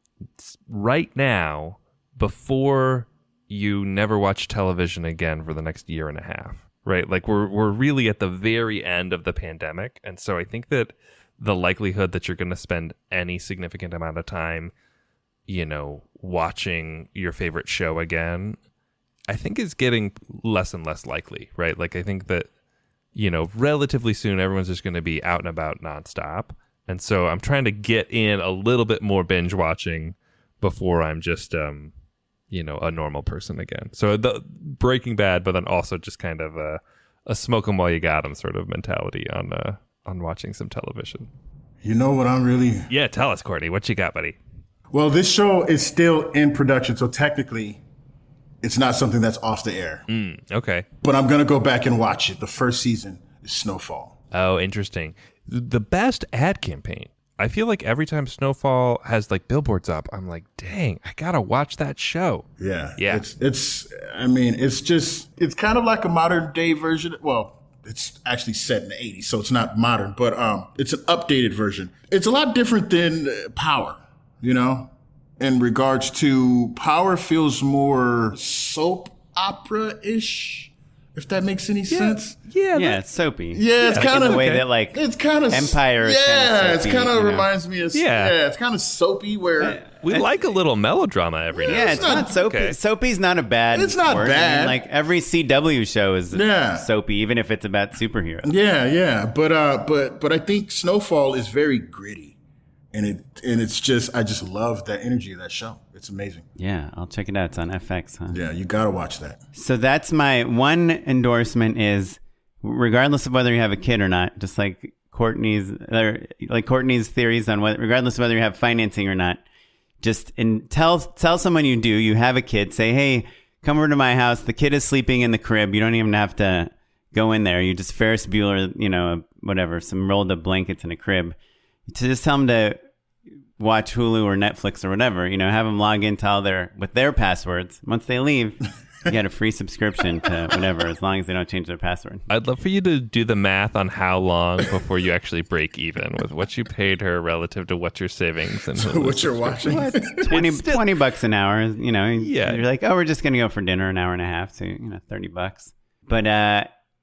Speaker 6: right now before you never watch television again for the next year and a half, right? Like we're we're really at the very end of the pandemic. And so I think that the likelihood that you're going to spend any significant amount of time, you know, watching your favorite show again, I think is getting less and less likely, right? Like I think that, you know, relatively soon, everyone's just going to be out and about nonstop. And so I'm trying to get in a little bit more binge watching before I'm just, um, you know, a normal person again. So the Breaking Bad, but then also just kind of a, a smoke 'em while you got 'em sort of mentality on uh, on watching some television.
Speaker 7: You know what I'm really...
Speaker 6: Yeah, tell us, Courtney. What you got, buddy?
Speaker 7: Well, this show is still in production, so technically it's not something that's off the air.
Speaker 6: Mm, okay.
Speaker 7: But I'm going to go back and watch it. The first season is Snowfall.
Speaker 6: Oh, interesting. The best ad campaign. I feel like every time Snowfall has like billboards up, I'm like, dang, I got to watch that show.
Speaker 7: Yeah.
Speaker 6: Yeah.
Speaker 7: It's, it's, I mean, it's just, it's kind of like a modern day version. Well, it's actually set in the eighties, so it's not modern, but um, it's an updated version. It's a lot different than Power, you know, in regards to Power feels more soap opera-ish, if that makes any sense.
Speaker 6: Yeah.
Speaker 5: Yeah, it's soapy.
Speaker 7: Yeah, it's
Speaker 5: Like
Speaker 7: kind
Speaker 5: in
Speaker 7: of
Speaker 5: the way
Speaker 6: okay.
Speaker 5: that like
Speaker 7: It's kind of
Speaker 5: Empire is
Speaker 7: Yeah,
Speaker 5: kinda
Speaker 7: it's
Speaker 5: soapy,
Speaker 7: kind
Speaker 5: you
Speaker 7: of
Speaker 5: know?
Speaker 7: reminds me of
Speaker 6: Yeah.
Speaker 7: yeah. It's kind of soapy where
Speaker 6: We like a little melodrama every now
Speaker 5: Yeah,
Speaker 6: and
Speaker 5: it's
Speaker 6: then.
Speaker 5: not soapy.
Speaker 6: Okay.
Speaker 5: Soapy's not a bad.
Speaker 7: It's not
Speaker 5: word. I mean,
Speaker 7: bad.
Speaker 5: like every C W show is
Speaker 7: Yeah.
Speaker 5: soapy, even if it's about superheroes.
Speaker 7: yeah, yeah. But uh, but but I think Snowfall is very gritty, and it and it's just I just love that energy of that show. It's amazing.
Speaker 5: Yeah, I'll check it out. It's on F X, huh?
Speaker 7: Yeah, you gotta watch that.
Speaker 5: So that's my one endorsement is, regardless of whether you have a kid or not, just like Courtney's, or like Courtney's theories on whether, regardless of whether you have financing or not, just in, tell tell someone you do, you have a kid, say, hey, come over to my house. The kid is sleeping in the crib. You don't even have to go in there. You just Ferris Bueller, you know, whatever, some rolled up blankets in a crib. To just tell them to watch Hulu or Netflix or whatever, you know, have them log into all their, with their passwords. Once they leave, you get a free subscription to whatever, as long as they don't change their password.
Speaker 6: I'd love for you to do the math on how long before you actually break even with what you paid her relative to what your savings and
Speaker 7: what you're watching.
Speaker 5: twenty, twenty bucks an hour, you know.
Speaker 6: Yeah.
Speaker 5: You're like, oh, we're just going to go for dinner an hour and a half, so, you know, thirty bucks. But uh,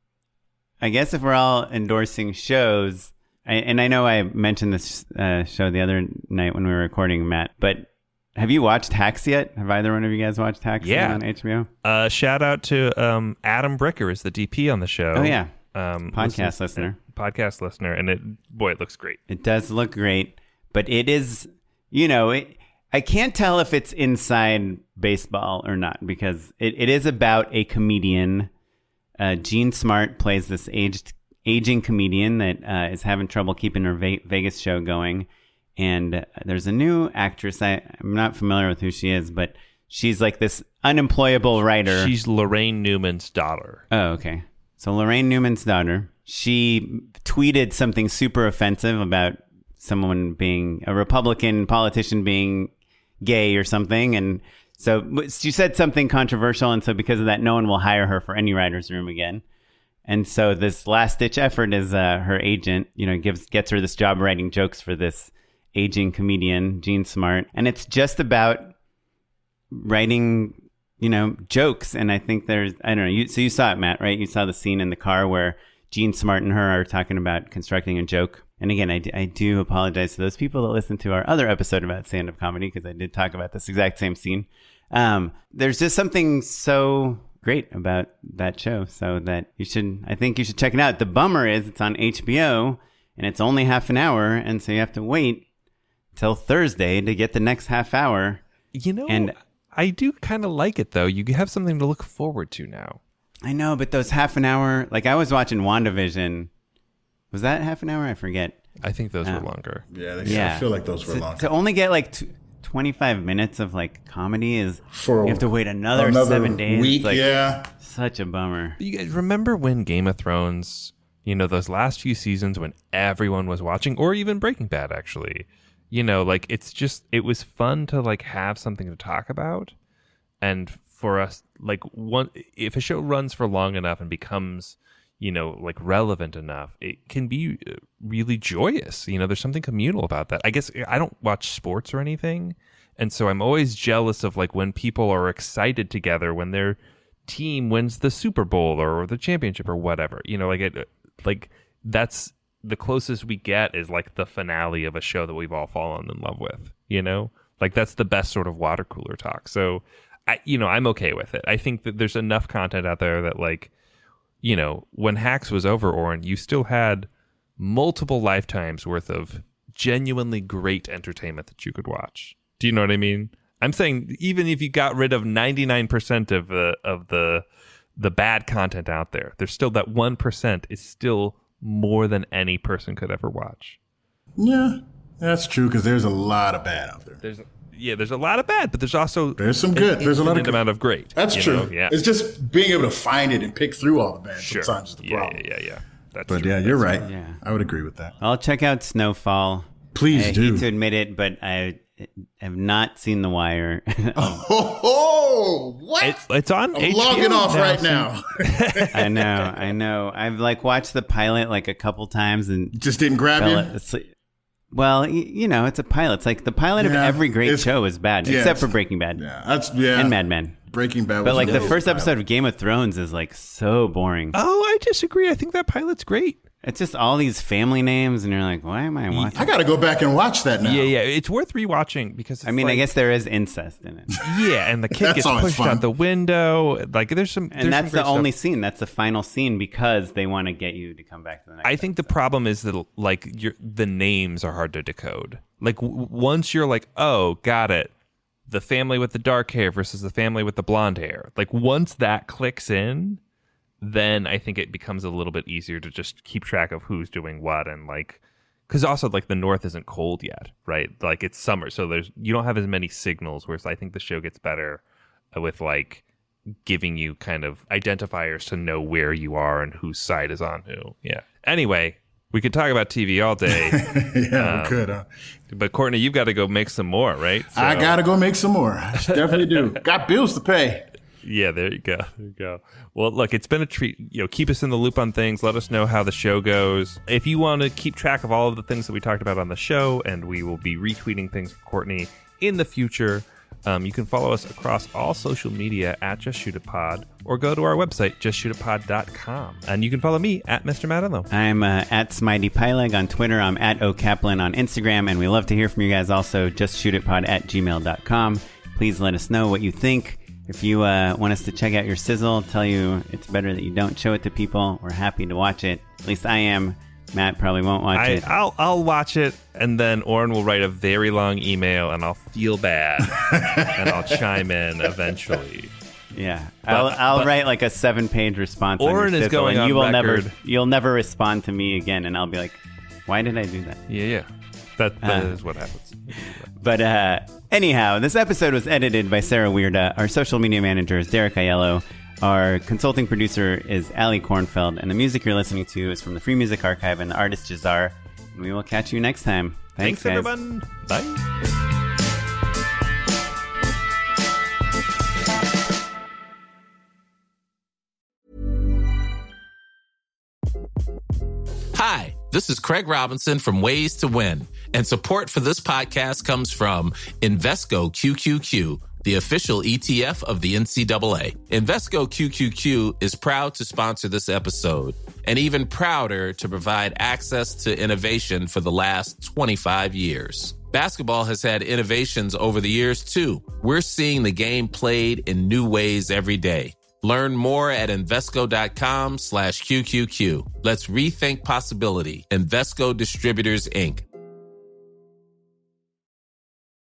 Speaker 5: I guess if we're all endorsing shows, I, and I know I mentioned this uh, show the other night when we were recording, Matt, but have you watched Hacks yet? Have either one of you guys watched Hacks
Speaker 6: Yeah.
Speaker 5: on H B O?
Speaker 6: Uh, shout out to um, Adam Bricker is the D P on the show.
Speaker 5: Oh, yeah.
Speaker 6: Um,
Speaker 5: Podcast
Speaker 6: listens-
Speaker 5: listener.
Speaker 6: Podcast listener. And it, boy, it looks great.
Speaker 5: It does look great, but it is, you know, it, I can't tell if it's inside baseball or not, because it, it is about a comedian. Uh, Gene Smart plays this aged, aging comedian that uh, is having trouble keeping her Ve- Vegas show going. And uh, there's a new actress. I, I'm not familiar with who she is, but she's like this unemployable writer.
Speaker 6: She's Lorraine Newman's daughter.
Speaker 5: Oh, okay. So Lorraine Newman's daughter, she tweeted something super offensive about someone being a Republican politician being gay or something. And so she said something controversial. And so because of that, no one will hire her for any writer's room again. And so this last ditch effort is uh, her agent, you know, gives gets her this job writing jokes for this aging comedian, Gene Smart. And it's just about writing, you know, jokes. And I think there's, I don't know, you, so you saw it, Matt, right? You saw the scene in the car where Gene Smart and her are talking about constructing a joke. And again, I, I do apologize to those people that listen to our other episode about stand-up comedy, because I did talk about this exact same scene. Um, there's just something so great about that show, so that you should, I think you should check it out. The bummer is it's on H B O and it's only half an hour, and so you have to wait till Thursday to get the next half hour.
Speaker 6: You know,
Speaker 5: and
Speaker 6: I do kind of like it, though. You have something to look forward to now.
Speaker 5: I know, but those half an hour, like I was watching WandaVision. Was that half an hour? I forget.
Speaker 6: I think those
Speaker 5: um,
Speaker 6: were longer.
Speaker 7: Yeah, they,
Speaker 5: yeah,
Speaker 7: I feel like those were
Speaker 5: to,
Speaker 7: longer.
Speaker 5: To only get like t- twenty-five minutes of like comedy is,
Speaker 7: For
Speaker 5: you have to wait another,
Speaker 7: another
Speaker 5: seven days.
Speaker 7: week,
Speaker 5: It's like,
Speaker 7: yeah.
Speaker 5: Such a bummer.
Speaker 6: You guys remember when Game of Thrones, you know, those last few seasons when everyone was watching, or even Breaking Bad, actually, you know, like it's just, it was fun to like have something to talk about. And for us, like one, if a show runs for long enough and becomes, you know, like relevant enough, it can be really joyous. You know, there's something communal about that. I guess I don't watch sports or anything. And so I'm always jealous of like when people are excited together, when their team wins the Super Bowl or the championship or whatever, you know, like it, like that's the closest we get is like the finale of a show that we've all fallen in love with, you know, like that's the best sort of water cooler talk. So I, you know, I'm okay with it. I think that there's enough content out there that like, you know, when Hacks was over, Oren, you still had multiple lifetimes worth of genuinely great entertainment that you could watch. Do you know what I mean? I'm saying even if you got rid of ninety-nine percent of the of the the bad content out there, there's still that one percent is still more than any person could ever watch.
Speaker 7: Yeah, that's true, because there's a lot of bad out there.
Speaker 6: There's yeah, there's a lot of bad, but there's also
Speaker 7: there's some good. There's a lot of good.
Speaker 6: amount of great.
Speaker 7: That's true.
Speaker 6: Know? Yeah,
Speaker 7: it's just being able to find it and pick through all the bad.
Speaker 6: Sure.
Speaker 7: Sometimes is the
Speaker 6: yeah,
Speaker 7: problem.
Speaker 6: Yeah, yeah, yeah. That's
Speaker 7: but
Speaker 6: true.
Speaker 7: yeah, you're
Speaker 6: That's
Speaker 7: right.
Speaker 5: Yeah.
Speaker 7: I would agree with that.
Speaker 5: I'll check out Snowfall.
Speaker 7: Please
Speaker 5: I
Speaker 7: do.
Speaker 5: hate to admit it, but I have not seen The Wire.
Speaker 7: oh, oh, oh, what?
Speaker 6: It's, it's on
Speaker 7: I'm
Speaker 6: H B O
Speaker 7: logging off
Speaker 6: now,
Speaker 7: right
Speaker 6: so-
Speaker 7: now.
Speaker 5: I know, I know. I've like watched the pilot like a couple times and
Speaker 7: Just didn't grab
Speaker 5: fell
Speaker 7: you?
Speaker 5: asleep. Well, y- you know, it's a pilot. It's like the pilot of
Speaker 7: Yeah,
Speaker 5: every great
Speaker 7: it's-
Speaker 5: show is bad,
Speaker 7: yeah,
Speaker 5: except for
Speaker 7: it's-
Speaker 5: Breaking Bad
Speaker 7: Yeah, that's yeah.
Speaker 5: and Mad Men.
Speaker 7: Breaking Bad was
Speaker 5: But like the
Speaker 7: a
Speaker 5: first
Speaker 7: pilot.
Speaker 5: episode of Game of Thrones is like so boring.
Speaker 6: Oh, I disagree. I think that pilot's great.
Speaker 5: It's just all these family names, and you're like, why am I watching?
Speaker 7: I got to go back and watch that now.
Speaker 6: Yeah, yeah. It's worth rewatching because it's
Speaker 5: I mean, I
Speaker 6: like-
Speaker 5: guess there is incest in it,
Speaker 6: yeah, and the kid
Speaker 7: That's
Speaker 6: gets
Speaker 7: always
Speaker 6: pushed
Speaker 7: fun.
Speaker 6: out the window. Like there's some,
Speaker 5: and
Speaker 6: there's
Speaker 5: that's
Speaker 6: some
Speaker 5: the
Speaker 6: great
Speaker 5: only
Speaker 6: stuff.
Speaker 5: scene. That's the final scene because they want to get you to come back to the next.
Speaker 6: I think the problem is that like your the names are hard to decode. Like w- once you're like, oh, got it. The family with the dark hair versus the family with the blonde hair. Like once that clicks in, then I think it becomes a little bit easier to just keep track of who's doing what and like, because also like the North isn't cold yet, right? Like it's summer, so there's you don't have as many signals. Whereas I think the show gets better with like giving you kind of identifiers to know where you are and whose side is on who. Yeah. Anyway, we could talk about T V all day.
Speaker 7: yeah,
Speaker 6: Um,
Speaker 7: we could. Huh?
Speaker 6: But Courtney, you've got to go make some more, right? So-
Speaker 7: I got to go make some more. I definitely do. Got bills to pay.
Speaker 6: Yeah, there you go. There you go. Well, look, it's been a treat. You know, keep us in the loop on things. Let us know how the show goes. If you want to keep track of all of the things that we talked about on the show, and we will be retweeting things for Courtney in the future, um, you can follow us across all social media at Just Shoot It Pod, or go to our website, just shoot it pod dot com. And you can follow me at Mister Madelo.
Speaker 5: I'm uh, at Smitey Pyleg on Twitter. I'm at O'Kaplan on Instagram, and we love to hear from you guys. Also, just shoot it pod at gmail dot com. Please let us know what you think. If you uh, want us to check out your sizzle, tell you it's better that you don't show it to people, we're happy to watch it. At least I am. Matt probably won't watch
Speaker 6: I,
Speaker 5: it.
Speaker 6: I'll I'll watch it, and then Oren will write a very long email, and I'll feel bad, and I'll chime in eventually.
Speaker 5: Yeah, I'll, I'll
Speaker 6: but-
Speaker 5: write like a seven-page response. on
Speaker 6: Oren
Speaker 5: your
Speaker 6: is
Speaker 5: sizzle,
Speaker 6: going
Speaker 5: and
Speaker 6: on
Speaker 5: you will
Speaker 6: record.
Speaker 5: never, you'll never respond to me again, and I'll be like, "Why did I do that?"
Speaker 6: Yeah, yeah. That, that
Speaker 5: Uh.
Speaker 6: is what happens.
Speaker 5: But uh, anyhow, this episode was edited by Sarah Weirda. Our social media manager is Derek Aiello. Our consulting producer is Ali Kornfeld. And the music you're listening to is from the Free Music Archive and the artist Jazar. And we will catch you next time. Thanks,
Speaker 6: Thanks
Speaker 5: guys.
Speaker 6: everyone. Bye.
Speaker 9: Hi, This is Craig Robinson from Ways to Win, and support for this podcast comes from Invesco Q Q Q, the official E T F of the N C double A. Invesco Q Q Q is proud to sponsor this episode, and even prouder to provide access to innovation for the last twenty-five years. Basketball has had innovations over the years, too. We're seeing the game played in new ways every day. Learn more at Invesco.com slash QQQ. Let's rethink possibility. Invesco Distributors, Incorporated.